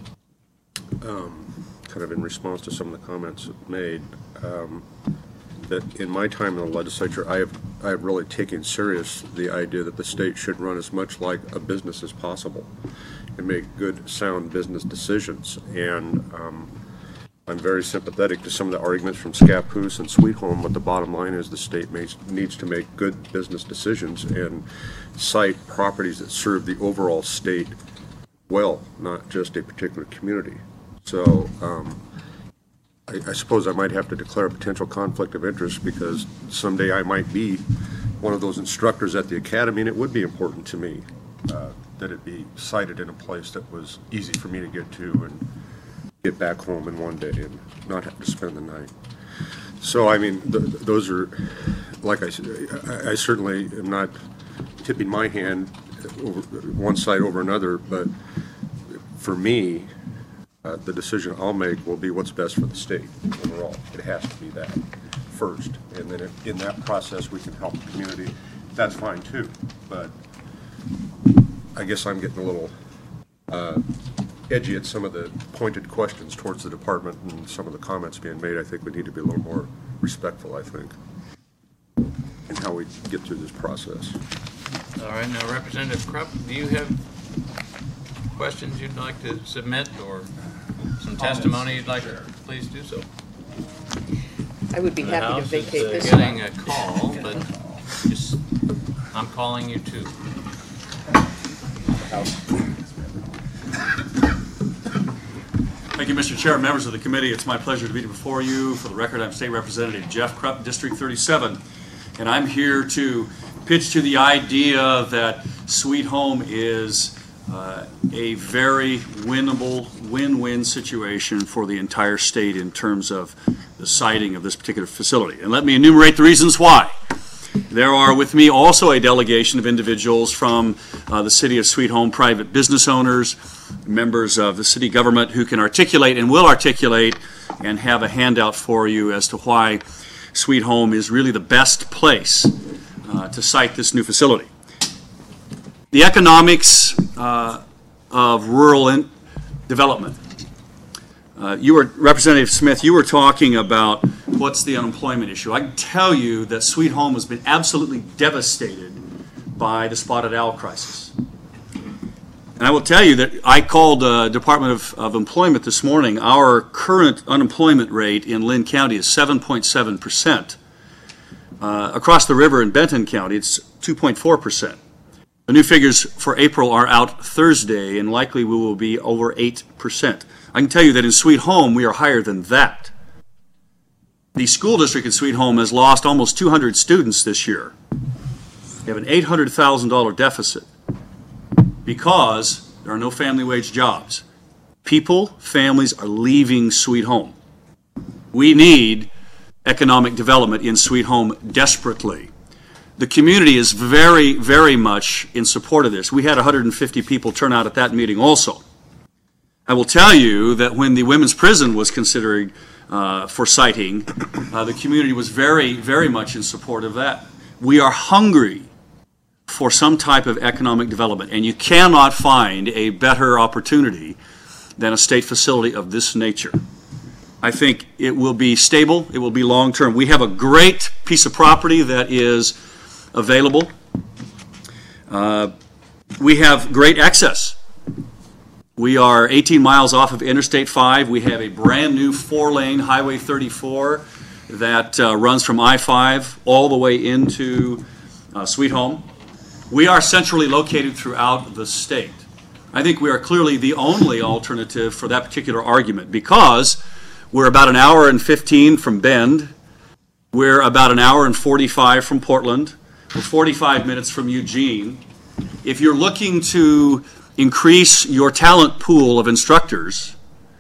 K: um, kind of in response to some of the comments made, um, that in my time in the legislature, I have, I have really taken serious the idea that the state should run as much like a business as possible and make good, sound business decisions. And um, I'm very sympathetic to some of the arguments from Scappoose and Sweet Home, but the bottom line is the state makes, needs to make good business decisions and cite properties that serve the overall state well, not just a particular community. So um, I, I suppose I might have to declare a potential conflict of interest because someday I might be one of those instructors at the academy, and it would be important to me uh, that it be cited in a place that was easy for me to get to and get back home in one day and not have to spend the night. So, I mean, th those are, like I said, I, I certainly am not tipping my hand over one side over another, but for me, uh, the decision I'll make will be what's best for the state overall. It has to be that first, and then if, in that process we can help the community. That's fine too, but I guess I'm getting a little uh, edgy at some of the pointed questions towards the department and some of the comments being made. I think we need to be a little more respectful, I think, in how we get through this process.
A: All right, now Representative Krupp, do you have questions you'd like to submit or some testimony you'd like to please do so?
G: I would be
A: The
G: happy to
A: House
G: vacate
A: is, uh,
G: this.
A: getting a call, but just, I'm calling you too.
L: Thank you, Mister Chair, members of the committee. It's my pleasure to be before you. For the record, I'm State Representative Jeff Krupp, District thirty-seven, and I'm here to pitch to the idea that Sweet Home is uh, a very winnable, win-win situation for the entire state in terms of the siting of this particular facility. And let me enumerate the reasons why. There are with me also a delegation of individuals from uh, the City of Sweet Home, private business owners, members of the city government who can articulate and will articulate and have a handout for you as to why Sweet Home is really the best place uh, to site this new facility. The economics uh, of rural in development. Uh, you were, Representative Smith, you were talking about what's the unemployment issue. I can tell you that Sweet Home has been absolutely devastated by the spotted owl crisis. And I will tell you that I called the uh, Department of, of Employment this morning. Our current unemployment rate in Lynn County is seven point seven percent. Uh, across the river in Benton County, it's two point four percent. The new figures for April are out Thursday, and likely we will be over eight percent. I can tell you that in Sweet Home, we are higher than that. The school district in Sweet Home has lost almost two hundred students this year. We have an eight hundred thousand dollar deficit because there are no family wage jobs. People, families are leaving Sweet Home. We need economic development in Sweet Home desperately. The community is very, very much in support of this. We had one hundred fifty people turn out at that meeting also. I will tell you that when the women's prison was considering uh, for siting, uh, the community was very, very much in support of that. We are hungry for some type of economic development, and you cannot find a better opportunity than a state facility of this nature. I think it will be stable, it will be long-term. We have a great piece of property that is available. Uh, we have great access. We are eighteen miles off of Interstate five. We have a brand new four-lane Highway thirty-four that uh, runs from I five all the way into uh, Sweet Home. We are centrally located throughout the state. I think we are clearly the only alternative for that particular argument because we're about an hour and fifteen from Bend. We're about an hour and forty-five from Portland. We're forty-five minutes from Eugene. If you're looking to increase your talent pool of instructors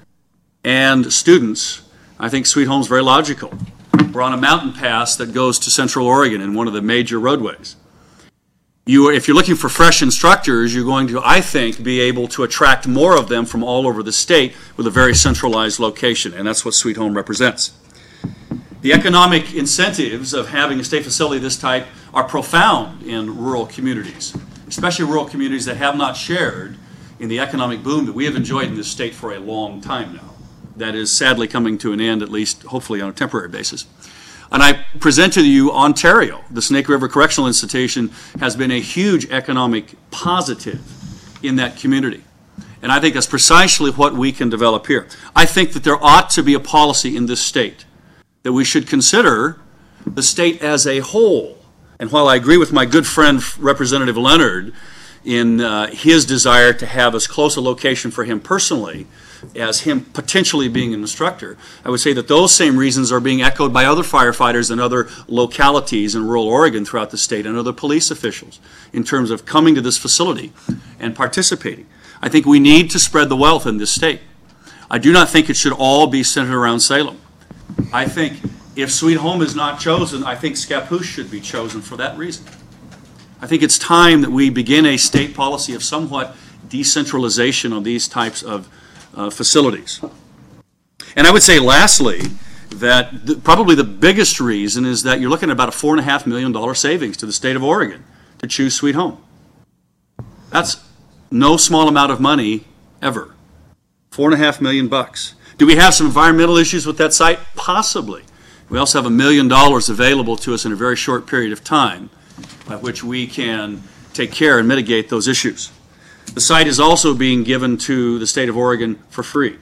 L: and students, I think Sweet Home's very logical. We're on a mountain pass that goes to Central Oregon in one of the major roadways. You, if you're looking for fresh instructors, you're going to, I think, be able to attract more of them from all over the state with a very centralized location, and that's what Sweet Home represents. The economic incentives of having a state facility of this type are profound in rural communities, especially rural communities that have not shared in the economic boom that we have enjoyed in this state for a long time now. That is sadly coming to an end, at least hopefully on a temporary basis. And I present to you Ontario. The Snake River Correctional Institution has been a huge economic positive in that community. And I think that's precisely what we can develop here. I think that there ought to be a policy in this state that we should consider the state as a whole. And while I agree with my good friend Representative Leonard in uh, his desire to have as close a location for him personally as him potentially being an instructor, I would say that those same reasons are being echoed by other firefighters and other localities in rural Oregon throughout the state and other police officials in terms of coming to this facility and participating. I think we need to spread the wealth in this state. I do not think it should all be centered around Salem. I think if Sweet Home is not chosen, I think Scappoose should be chosen for that reason. I think it's time that we begin a state policy of somewhat decentralization on these types of uh, facilities. And I would say lastly that the, probably the biggest reason is that you're looking at about a four and a half million dollar savings to the state of Oregon to choose Sweet Home. That's no small amount of money ever. Four and a half million bucks. Do we have some environmental issues with that site? Possibly. We also have a million dollars available to us in a very short period of time by which we can take care and mitigate those issues. The site is also being given to the state of Oregon for free.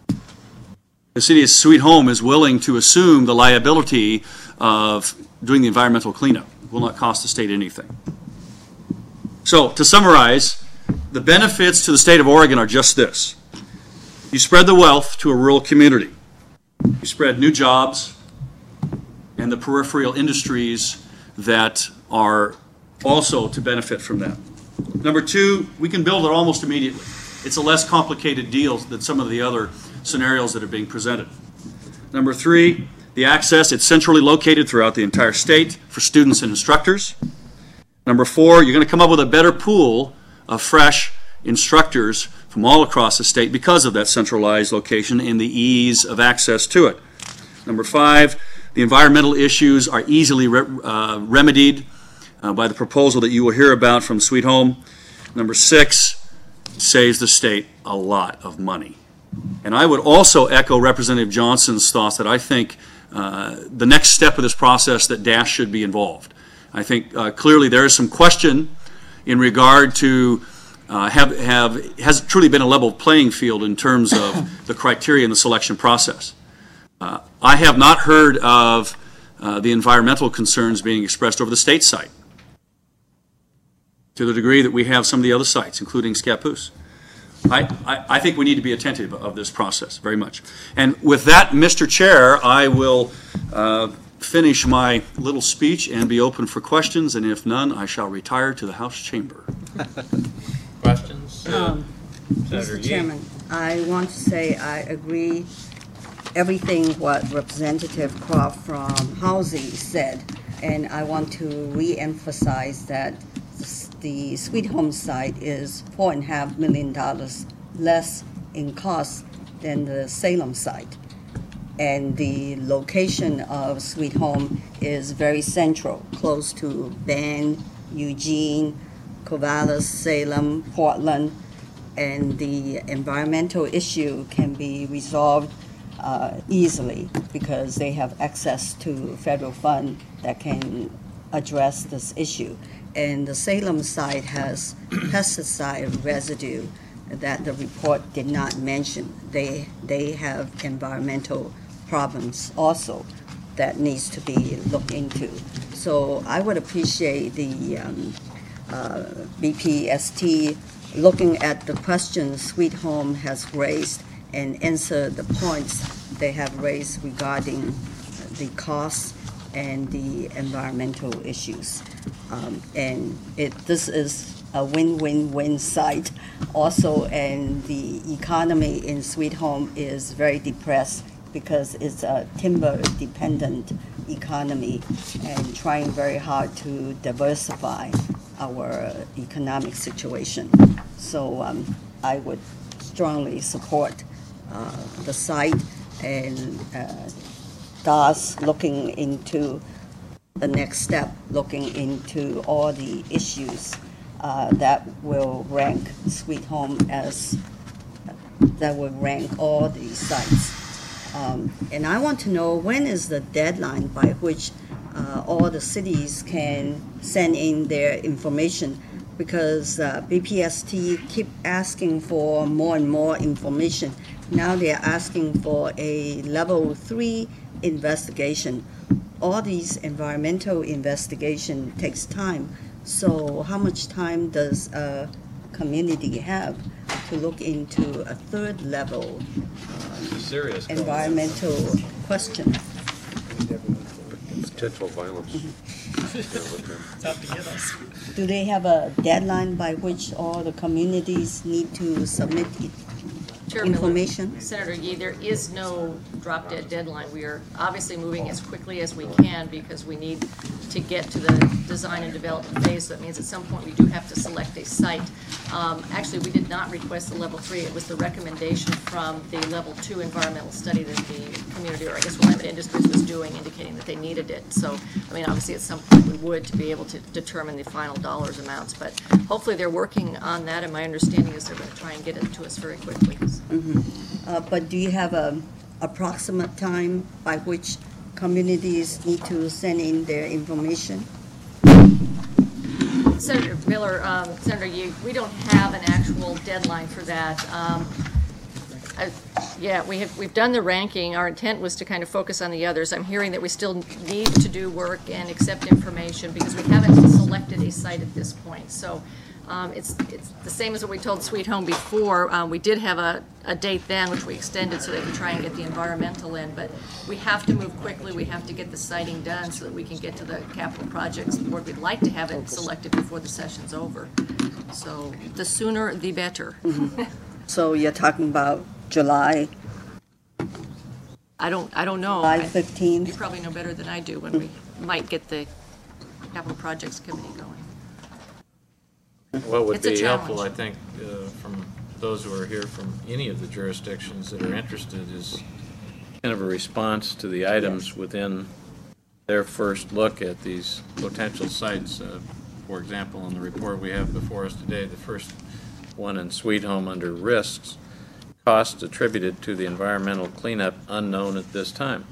L: The city of Sweet Home is willing to assume the liability of doing the environmental cleanup. It will not cost the state anything. So, to summarize, the benefits to the state of Oregon are just this. You spread the wealth to a rural community. You spread new jobs and the peripheral industries that are also to benefit from that. Number two, we can build it almost immediately. It's a less complicated deal than some of the other scenarios that are being presented. Number three, the access, it's centrally located throughout the entire state for students and instructors. Number four, you're going to come up with a better pool of fresh instructors from all across the state because of that centralized location and the ease of access to it. Number five, the environmental issues are easily re uh, remedied uh, by the proposal that you will hear about from Sweet Home. Number six, saves the state a lot of money. And I would also echo Representative Johnson's thoughts that I think uh, the next step of this process that DASH should be involved. I think uh, clearly there is some question in regard to uh, have, have, has it truly been a level playing field in terms of the criteria in the selection process. Uh, I have not heard of uh, the environmental concerns being expressed over the state site to the degree that we have some of the other sites, including Scappoose. I, I, I think we need to be attentive of this process very much. And with that, Mister Chair, I will uh, finish my little speech and be open for questions, and if none, I shall retire to the House chamber.
A: Questions? Uh,
E: Um, Mister Chairman, I want to say I agree everything what Representative Croft from Halsey said, and I want to re-emphasize that the Sweet Home site is four and a half million dollars less in cost than the Salem site. And the location of Sweet Home is very central, close to Bend, Eugene, Corvallis, Salem, Portland, and the environmental issue can be resolved uh, easily because they have access to federal fund that can address this issue. And the Salem site has pesticide residue that the report did not mention. They, they have environmental problems also that needs to be looked into. So I would appreciate the um, uh, B P S T looking at the questions Sweet Home has raised and answer the points they have raised regarding the costs and the environmental issues. Um, and it, this is a win-win-win site also, and the economy in Sweet Home is very depressed because it's a timber-dependent economy and trying very hard to diversify our economic situation. So um, I would strongly support uh, the site and uh, D A S looking into the next step, looking into all the issues uh, that will rank Sweet Home as, that will rank all the sites. Um, and I want to know, when is the deadline by which uh, all the cities can send in their information? Because uh, B P S T keep asking for more and more information. Now they're asking for a level three investigation. All these environmental investigation takes time. So how much time does a community have to look into a third level uh,
A: serious
E: environmental question?
K: Potential violence.
E: Do they have a deadline by which all the communities need to submit
C: Chair Miller,
E: information?
C: Senator Yee, there is no drop-dead deadline. We are obviously moving as quickly as we can because we need to get to the design and development phase. So that means at some point we do have to select a site. Um, actually, we did not request the level three. It was the recommendation from the level two environmental study that the community, or I guess Willamette Industries, was doing, indicating that they needed it. So, I mean, obviously at some point we would to be able to determine the final dollars amounts. But hopefully they're working on that, and my understanding is they're going to try and get it to us very quickly.
E: Mm-hmm. uh, but do you have a approximate time by which communities need to send in their information?
C: Senator Miller, um, Senator Yee, we don't have an actual deadline for that. Um, I, yeah, we have, we've done the ranking. Our intent was to kind of focus on the others. I'm hearing that we still need to do work and accept information because we haven't selected a site at this point. So Um, It's, it's the same as what we told Sweet Home before. Um, We did have a, a date then, which we extended so they could try and get the environmental in, but we have to move quickly. We have to get the siting done so that we can get to the capital projects board. We'd like to have it selected before the session's over. So the sooner, the better.
E: So you're talking about July,
C: I don't, I don't know.
E: July
C: I- You
E: fifteenth?
C: probably know better than I do when we might get the capital projects committee going.
A: What would
C: It's a
A: be helpful, I
C: challenge.
A: think, uh, from those who are here from any of the jurisdictions that are interested is kind of a response to the items within their first look at these potential sites. Uh, For example, in the report we have before us today, the first one in Sweet Home under risks, costs attributed to the environmental cleanup unknown at this time.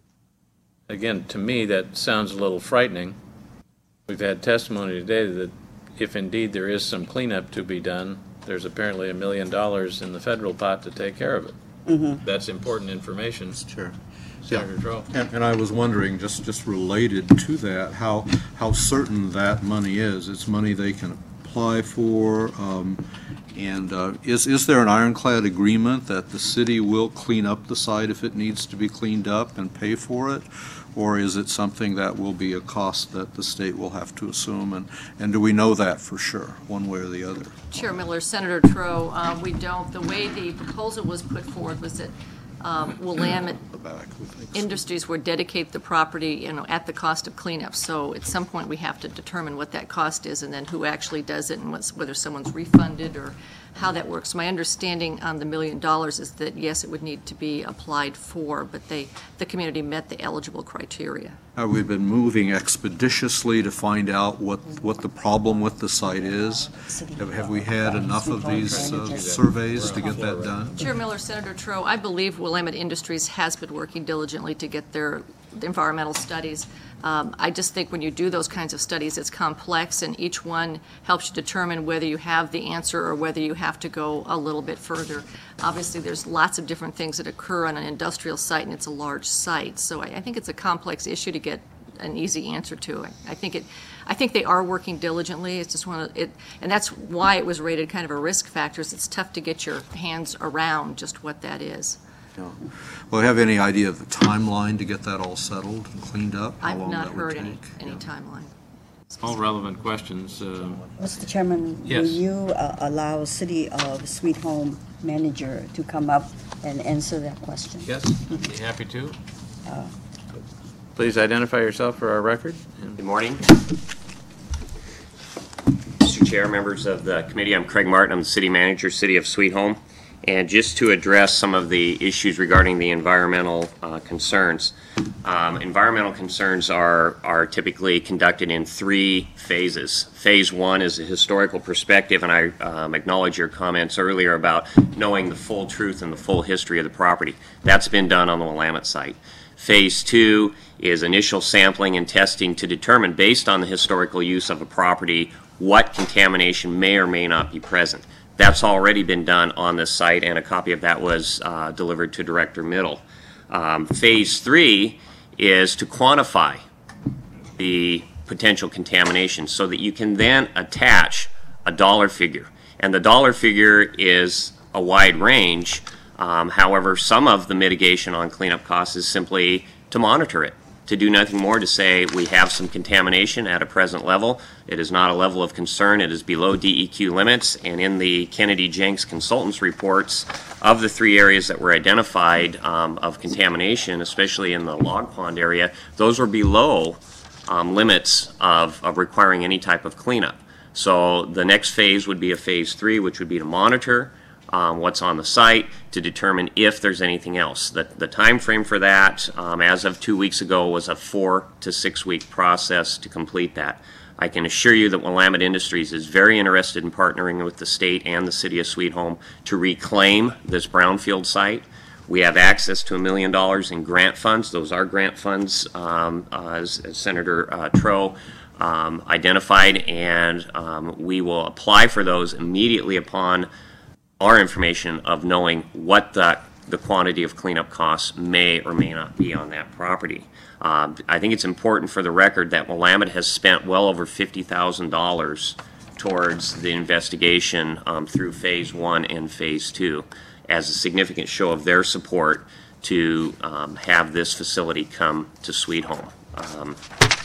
A: Again, to me, that sounds a little frightening. We've had testimony today that if indeed there is some cleanup to be done, there's apparently a million dollars in the federal pot to take care of it.
E: Mm-hmm.
A: That's important information.
J: Sure.
A: Senator Troll.
J: And, and I was wondering, just, just related to that, how, how certain that money is. It's money they can apply for, um, and uh, is, is there an ironclad agreement that the city will clean up the site if it needs to be cleaned up and pay for it? Or is it something that will be a cost that the state will have to assume? And, and do we know that for sure, one way or the other?
C: Chair Miller, Senator Troe, uh, we don't. The way the proposal was put forward was that um, Willamette
J: The back, we think.
C: Industries would dedicate the property, you know, at the cost of cleanup. So at some point, we have to determine what that cost is and then who actually does it and what's, whether someone's refunded or how that works. My understanding on the million dollars is that, yes, it would need to be applied for, but they, the community met the eligible criteria.
J: Have we been moving expeditiously to find out what, what the problem with the site is? Have, have we had enough of these uh, surveys to get that done?
C: Chair Miller, Senator Troe, I believe Willamette Industries has been working diligently to get their environmental studies. Um, I just think when you do those kinds of studies, it's complex, and each one helps you determine whether you have the answer or whether you have to go a little bit further. Obviously, there's lots of different things that occur on an industrial site, and it's a large site. So I, I think it's a complex issue to get an easy answer to. I, I think it. I think they are working diligently. It's just one of it, and that's why it was rated kind of a risk factor. It's tough to get your hands around just what that is.
J: Yeah. Well, have any idea of the timeline to get that all settled and cleaned up? How
C: I've
J: long
C: not
J: that would
C: heard any,
J: take?
C: any
J: Yeah.
C: timeline.
A: All relevant questions. uh,
E: Mister Chairman, will
A: Yes.
E: you uh, allow City of Sweet Home manager to come up and answer that question?
A: Yes, I'd be happy to. Please identify yourself for our record.
M: Good morning. Mister Chair, members of the committee, I'm Craig Martin. I'm the city manager, City of Sweet Home. And just to address some of the issues regarding the environmental uh, concerns, um, environmental concerns are, are typically conducted in three phases. Phase one is a historical perspective, and I um, acknowledge your comments earlier about knowing the full truth and the full history of the property. That's been done on the Willamette site. Phase two is initial sampling and testing to determine, based on the historical use of a property, what contamination may or may not be present. That's already been done on this site, and a copy of that was uh, delivered to Director Middle. Um, phase three is to quantify the potential contamination so that you can then attach a dollar figure. And the dollar figure is a wide range. Um, however, some of the mitigation on cleanup costs is simply to monitor it, to do nothing more, to say we have some contamination at a present level. It is not a level of concern. It is below D E Q limits. And in the Kennedy Jenks consultants reports, of the three areas that were identified um, of contamination, especially in the log pond area, those were below um, limits of, of requiring any type of cleanup. So the next phase would be a phase three, which would be to monitor Um, what's on the site to determine if there's anything else. The, the time frame for that, um, as of two weeks ago, was a four to six week process to complete that. I can assure you that Willamette Industries is very interested in partnering with the state and the city of Sweet Home to reclaim this brownfield site. We have access to a million dollars in grant funds. Those are grant funds, um, uh, as, as Senator uh, Troe um, identified, and um, we will apply for those immediately upon our information of knowing what the, the quantity of cleanup costs may or may not be on that property. Um, I think it's important for the record that Willamette has spent well over fifty thousand dollars towards the investigation um, through phase one and phase two as a significant show of their support to um, have this facility come to Sweet Home. Um,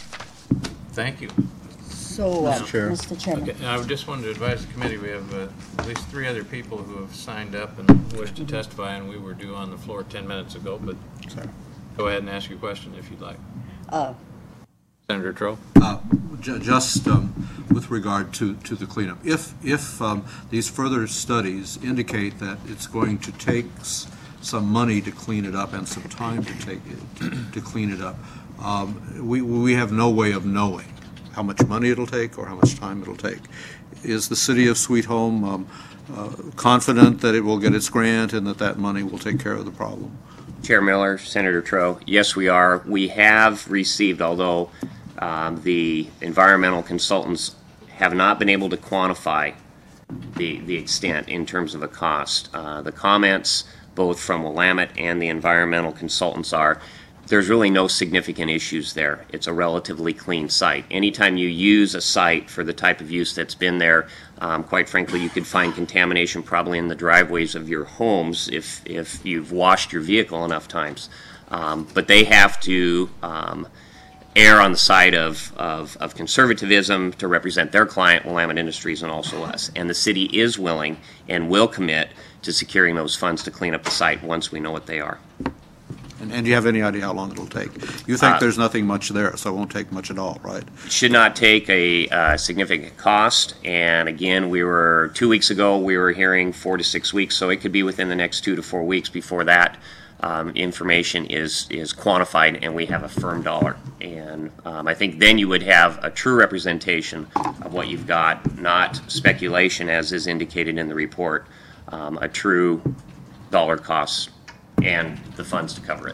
A: Thank you.
E: So, uh,
I: Mister Chair.
E: Mister Chairman.
A: Okay, I just wanted to advise the committee, we have uh, at least three other people who have signed up and wish to testify, and we were due on the floor ten minutes ago, but go ahead and ask your question if you'd like.
E: Uh,
A: Senator Troe?
J: Uh, ju- Just um, with regard to, to the cleanup, if, if um, these further studies indicate that it's going to take s- some money to clean it up and some time to take it, to, to clean it up, um, we, we have no way of knowing how much money it'll take or how much time it'll take. Is the city of Sweet Home um, uh, confident that it will get its grant and that that money will take care of the problem?
M: Chair Miller, Senator Troe, yes, we are. We have received, although um, the environmental consultants have not been able to quantify the, the extent in terms of the cost. Uh, the comments, both from Willamette and the environmental consultants, are there's really no significant issues there. It's a relatively clean site. Anytime you use a site for the type of use that's been there, um, quite frankly, you could find contamination probably in the driveways of your homes if, if you've washed your vehicle enough times. Um, but they have to um, err on the side of, of, of conservatism to represent their client, Willamette Industries, and also us. And the city is willing and will commit to securing those funds to clean up the site once we know what they are.
J: And, and do you have any idea how long it'll take? You think
M: Uh,
J: there's nothing much there, so it won't take much at all, right?
M: It should not take a uh, significant cost. And again, we were, two weeks ago, we were hearing four to six weeks, so it could be within the next two to four weeks before that um, information is, is quantified and we have a firm dollar. And um, I think then you would have a true representation of what you've got, not speculation as is indicated in the report, um, a true dollar cost and the funds to cover it.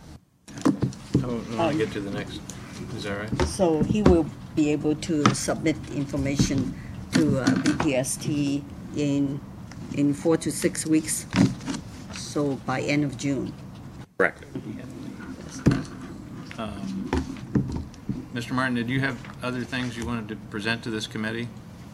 A: I want to get to the next, is that right?
E: So he will be able to submit information to uh, B P S T in, in four to six weeks, so by end of June.
M: Correct.
A: Um, Mister Martin, did you have other things you wanted to present to this committee?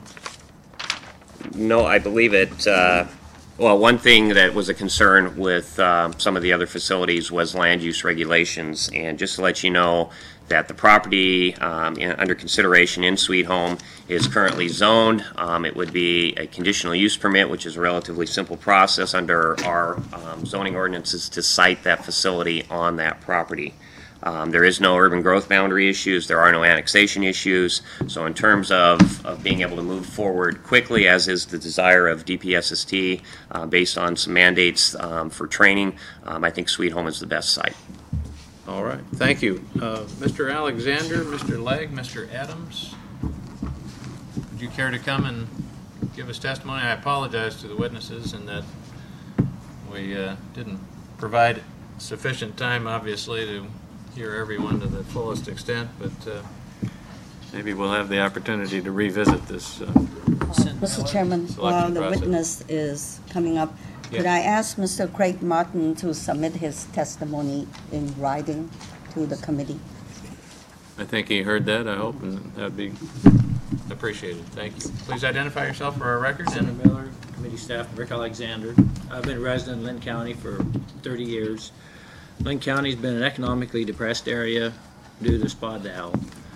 M: No, I believe it. Uh, well, one thing that was a concern with uh, some of the other facilities was land use regulations. And just to let you know that the property um, in, under consideration in Sweet Home is currently zoned. Um, it would be a conditional use permit, which is a relatively simple process under our um, zoning ordinances to site that facility on that property. Um, there is no urban growth boundary issues. There are no annexation issues. So in terms of, of being able to move forward quickly, as is the desire of D P S S T, uh, based on some mandates um, for training, um, I think Sweet Home is the best site.
A: All right, thank you. Uh, Mister Alexander, Mister Legg, Mister Adams, would you care to come and give us testimony? I apologize to the witnesses in that we uh, didn't provide sufficient time, obviously, to hear everyone to the fullest extent, but uh, maybe we'll have the opportunity to revisit this. Uh,
E: Mister Chairman, while the
A: process.
E: witness is coming up, could
A: Yeah.
E: I ask Mister Craig Martin to submit his testimony in writing to the committee?
A: I think he heard that, I hope, and that'd be appreciated. Thank you. Please identify yourself for our record.
N: Senator
A: And
N: Miller, committee staff, Rick Alexander. I've been a resident in Lynn County for thirty years. Lynn County's been an economically depressed area due to Spod Dow.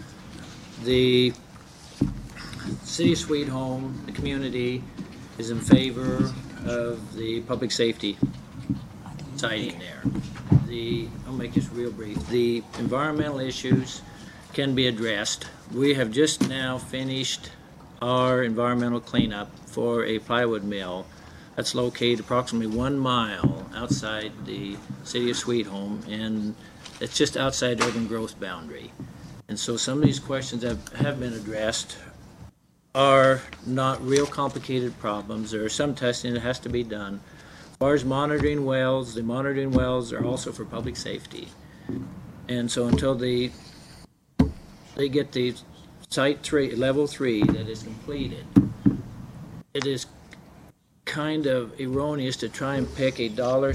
N: The city of Sweet Home, the community, is in favor of the public safety siting there. The, I'll make this real brief. The environmental issues can be addressed. We have just now finished our environmental cleanup for a plywood mill that's located approximately one mile outside the city of Sweet Home, and it's just outside urban growth boundary. And so some of these questions that have been addressed are not real complicated problems. There are some testing that has to be done. As far as monitoring wells, the monitoring wells are also for public safety. And so until they, they get the site three, level three that is completed, it is kind of erroneous to try and pick a dollar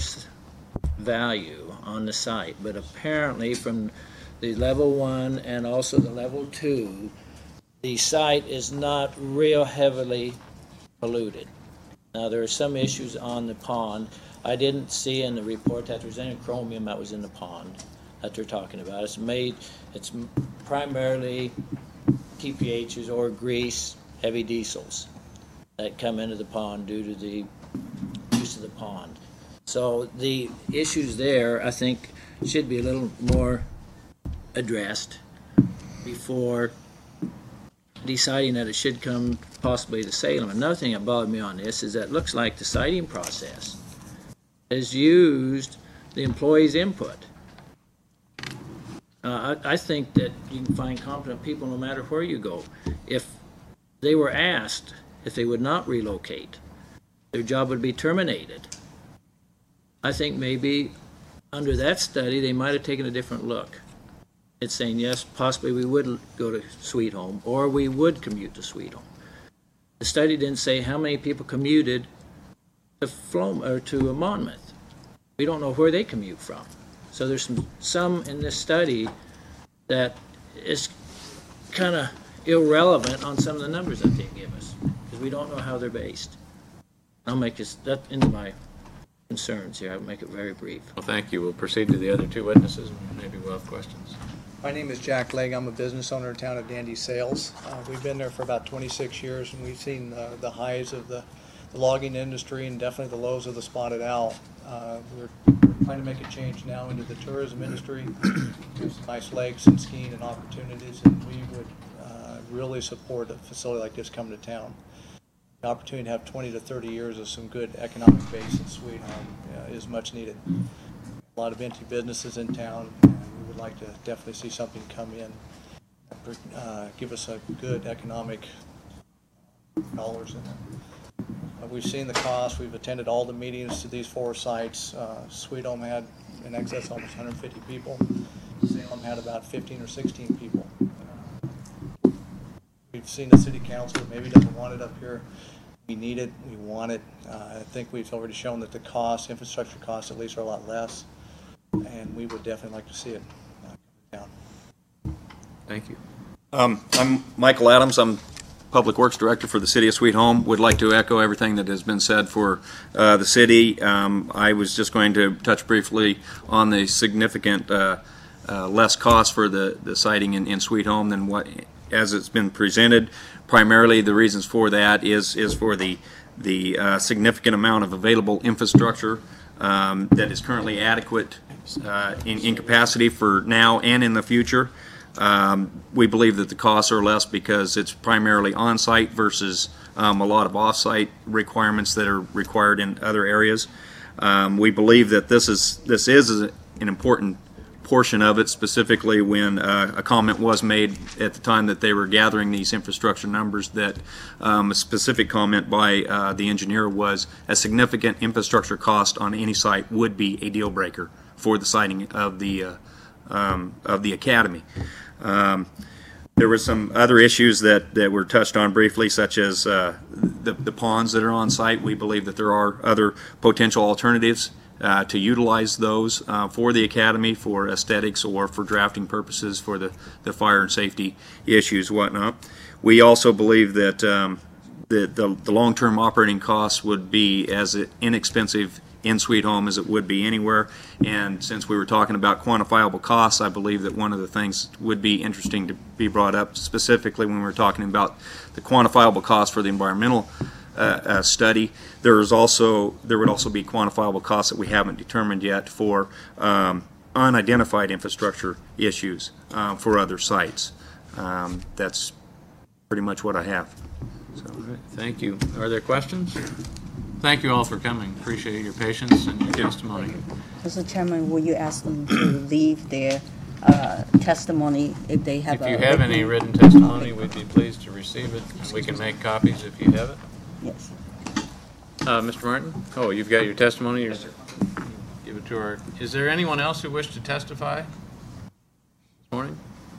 N: value on the site. But apparently from the level one and also the level two, the site is not real heavily polluted. Now, there are some issues on the pond. I didn't see in the report that there was any chromium that was in the pond that they're talking about. It's made, it's primarily T P Hs or grease, heavy diesels that come into the pond due to the use of the pond. So the issues there, I think, should be a little more addressed before deciding that it should come possibly to Salem. Another thing that bothered me on this is that it looks like the siting process has used the employees' input. Uh, I, I think that you can find competent people no matter where you go. If they were asked if they would not relocate, their job would be terminated. I think maybe under that study they might have taken a different look. It's saying, yes, possibly we would go to Sweet Home, or we would commute to Sweet Home. The study didn't say how many people commuted to Flom or to Monmouth. We don't know where they commute from. So there's some, some in this study that is kind of irrelevant on some of the numbers that they give us, because we don't know how they're based. I'll make this that into my concerns here. I'll make it very brief.
A: Well, thank you. We'll proceed to the other two witnesses, and maybe we'll have questions.
O: My name is Jack Legg. I'm a business owner in town of Dandy Sales. Uh, we've been there for about twenty-six years, and we've seen uh, the highs of the, the logging industry and definitely the lows of the spotted owl. Uh, we're, we're trying to make a change now into the tourism industry. There's nice lakes and skiing and opportunities, and we would uh, really support a facility like this coming to town. The opportunity to have twenty to thirty years of some good economic base in Sweet Home uh, is much needed. A lot of empty businesses in town. Would like to definitely see something come in, uh, give us a good economic dollars in it. Uh, we've seen the cost. We've attended all the meetings to these four sites. Uh, Sweet Home had in excess of almost one hundred fifty people. Salem had about fifteen or sixteen people. Uh, we've seen the city council that maybe doesn't want it up here. We need it. We want it. Uh, I think we've already shown that the costs, infrastructure costs at least, are a lot less. And we would definitely like to see it uh, come down.
A: Thank you.
L: Um, I'm Michael Adams. I'm Public Works Director for the City of Sweet Home. Would like to echo everything that has been said for uh, the city. Um, I was just going to touch briefly on the significant uh, uh, less cost for the, the siting in, in Sweet Home than what as it's been presented. Primarily, the reasons for that is is for the the uh, significant amount of available infrastructure um, that is currently adequate uh, in, in capacity for now and in the future. Um, we believe that the costs are less because it's primarily on-site versus um, a lot of off-site requirements that are required in other areas. Um, we believe that this is this is an important portion of it, specifically when uh, a comment was made at the time that they were gathering these infrastructure numbers that um, a specific comment by uh, the engineer was a significant infrastructure cost on any site would be a deal breaker for the siting of the uh, um, of the academy. Um, there were some other issues that, that were touched on briefly, such as uh, the, the ponds that are on site. We believe that there are other potential alternatives uh, to utilize those uh, for the academy, for aesthetics or for drafting purposes for the, the fire and safety issues, whatnot. We also believe that um, the, the, the long-term operating costs would be as inexpensive in Sweet Home as it would be anywhere, and since we were talking about quantifiable costs, I believe that one of the things would be interesting to be brought up specifically when we're talking about the quantifiable cost for the environmental uh, uh, study. There is also there would also be quantifiable costs that we haven't determined yet for um, unidentified infrastructure issues uh, for other sites. Um, that's pretty much what I have.
A: So, all right, thank you. Are there questions? Thank you all for coming. Appreciate your patience and your testimony.
E: Mister Chairman, will you ask them to leave their uh, testimony if they have
A: If
E: a
A: you have
E: written-
A: any written testimony, we'd be pleased to receive it. We can make copies if you have it.
E: Yes.
A: Uh, Mister Martin? Oh, you've got your testimony? Yes, sir. Give it to her. Is there anyone else who wished to testify this morning?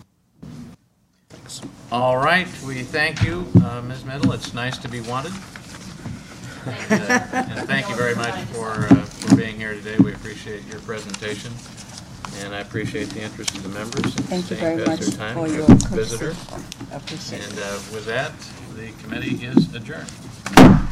A: Thanks. All right. We thank you, uh, Miz Middle. It's nice to be wanted. And, uh, and thank you very much for, uh, for being here today. We appreciate your presentation. And I appreciate the interest of the members and
E: Thank you
A: staying
E: very
A: past
E: much
A: their time
E: for
A: to
E: your
A: visit her.
E: courtesy. I appreciate it.
A: And uh, with that, the committee is adjourned.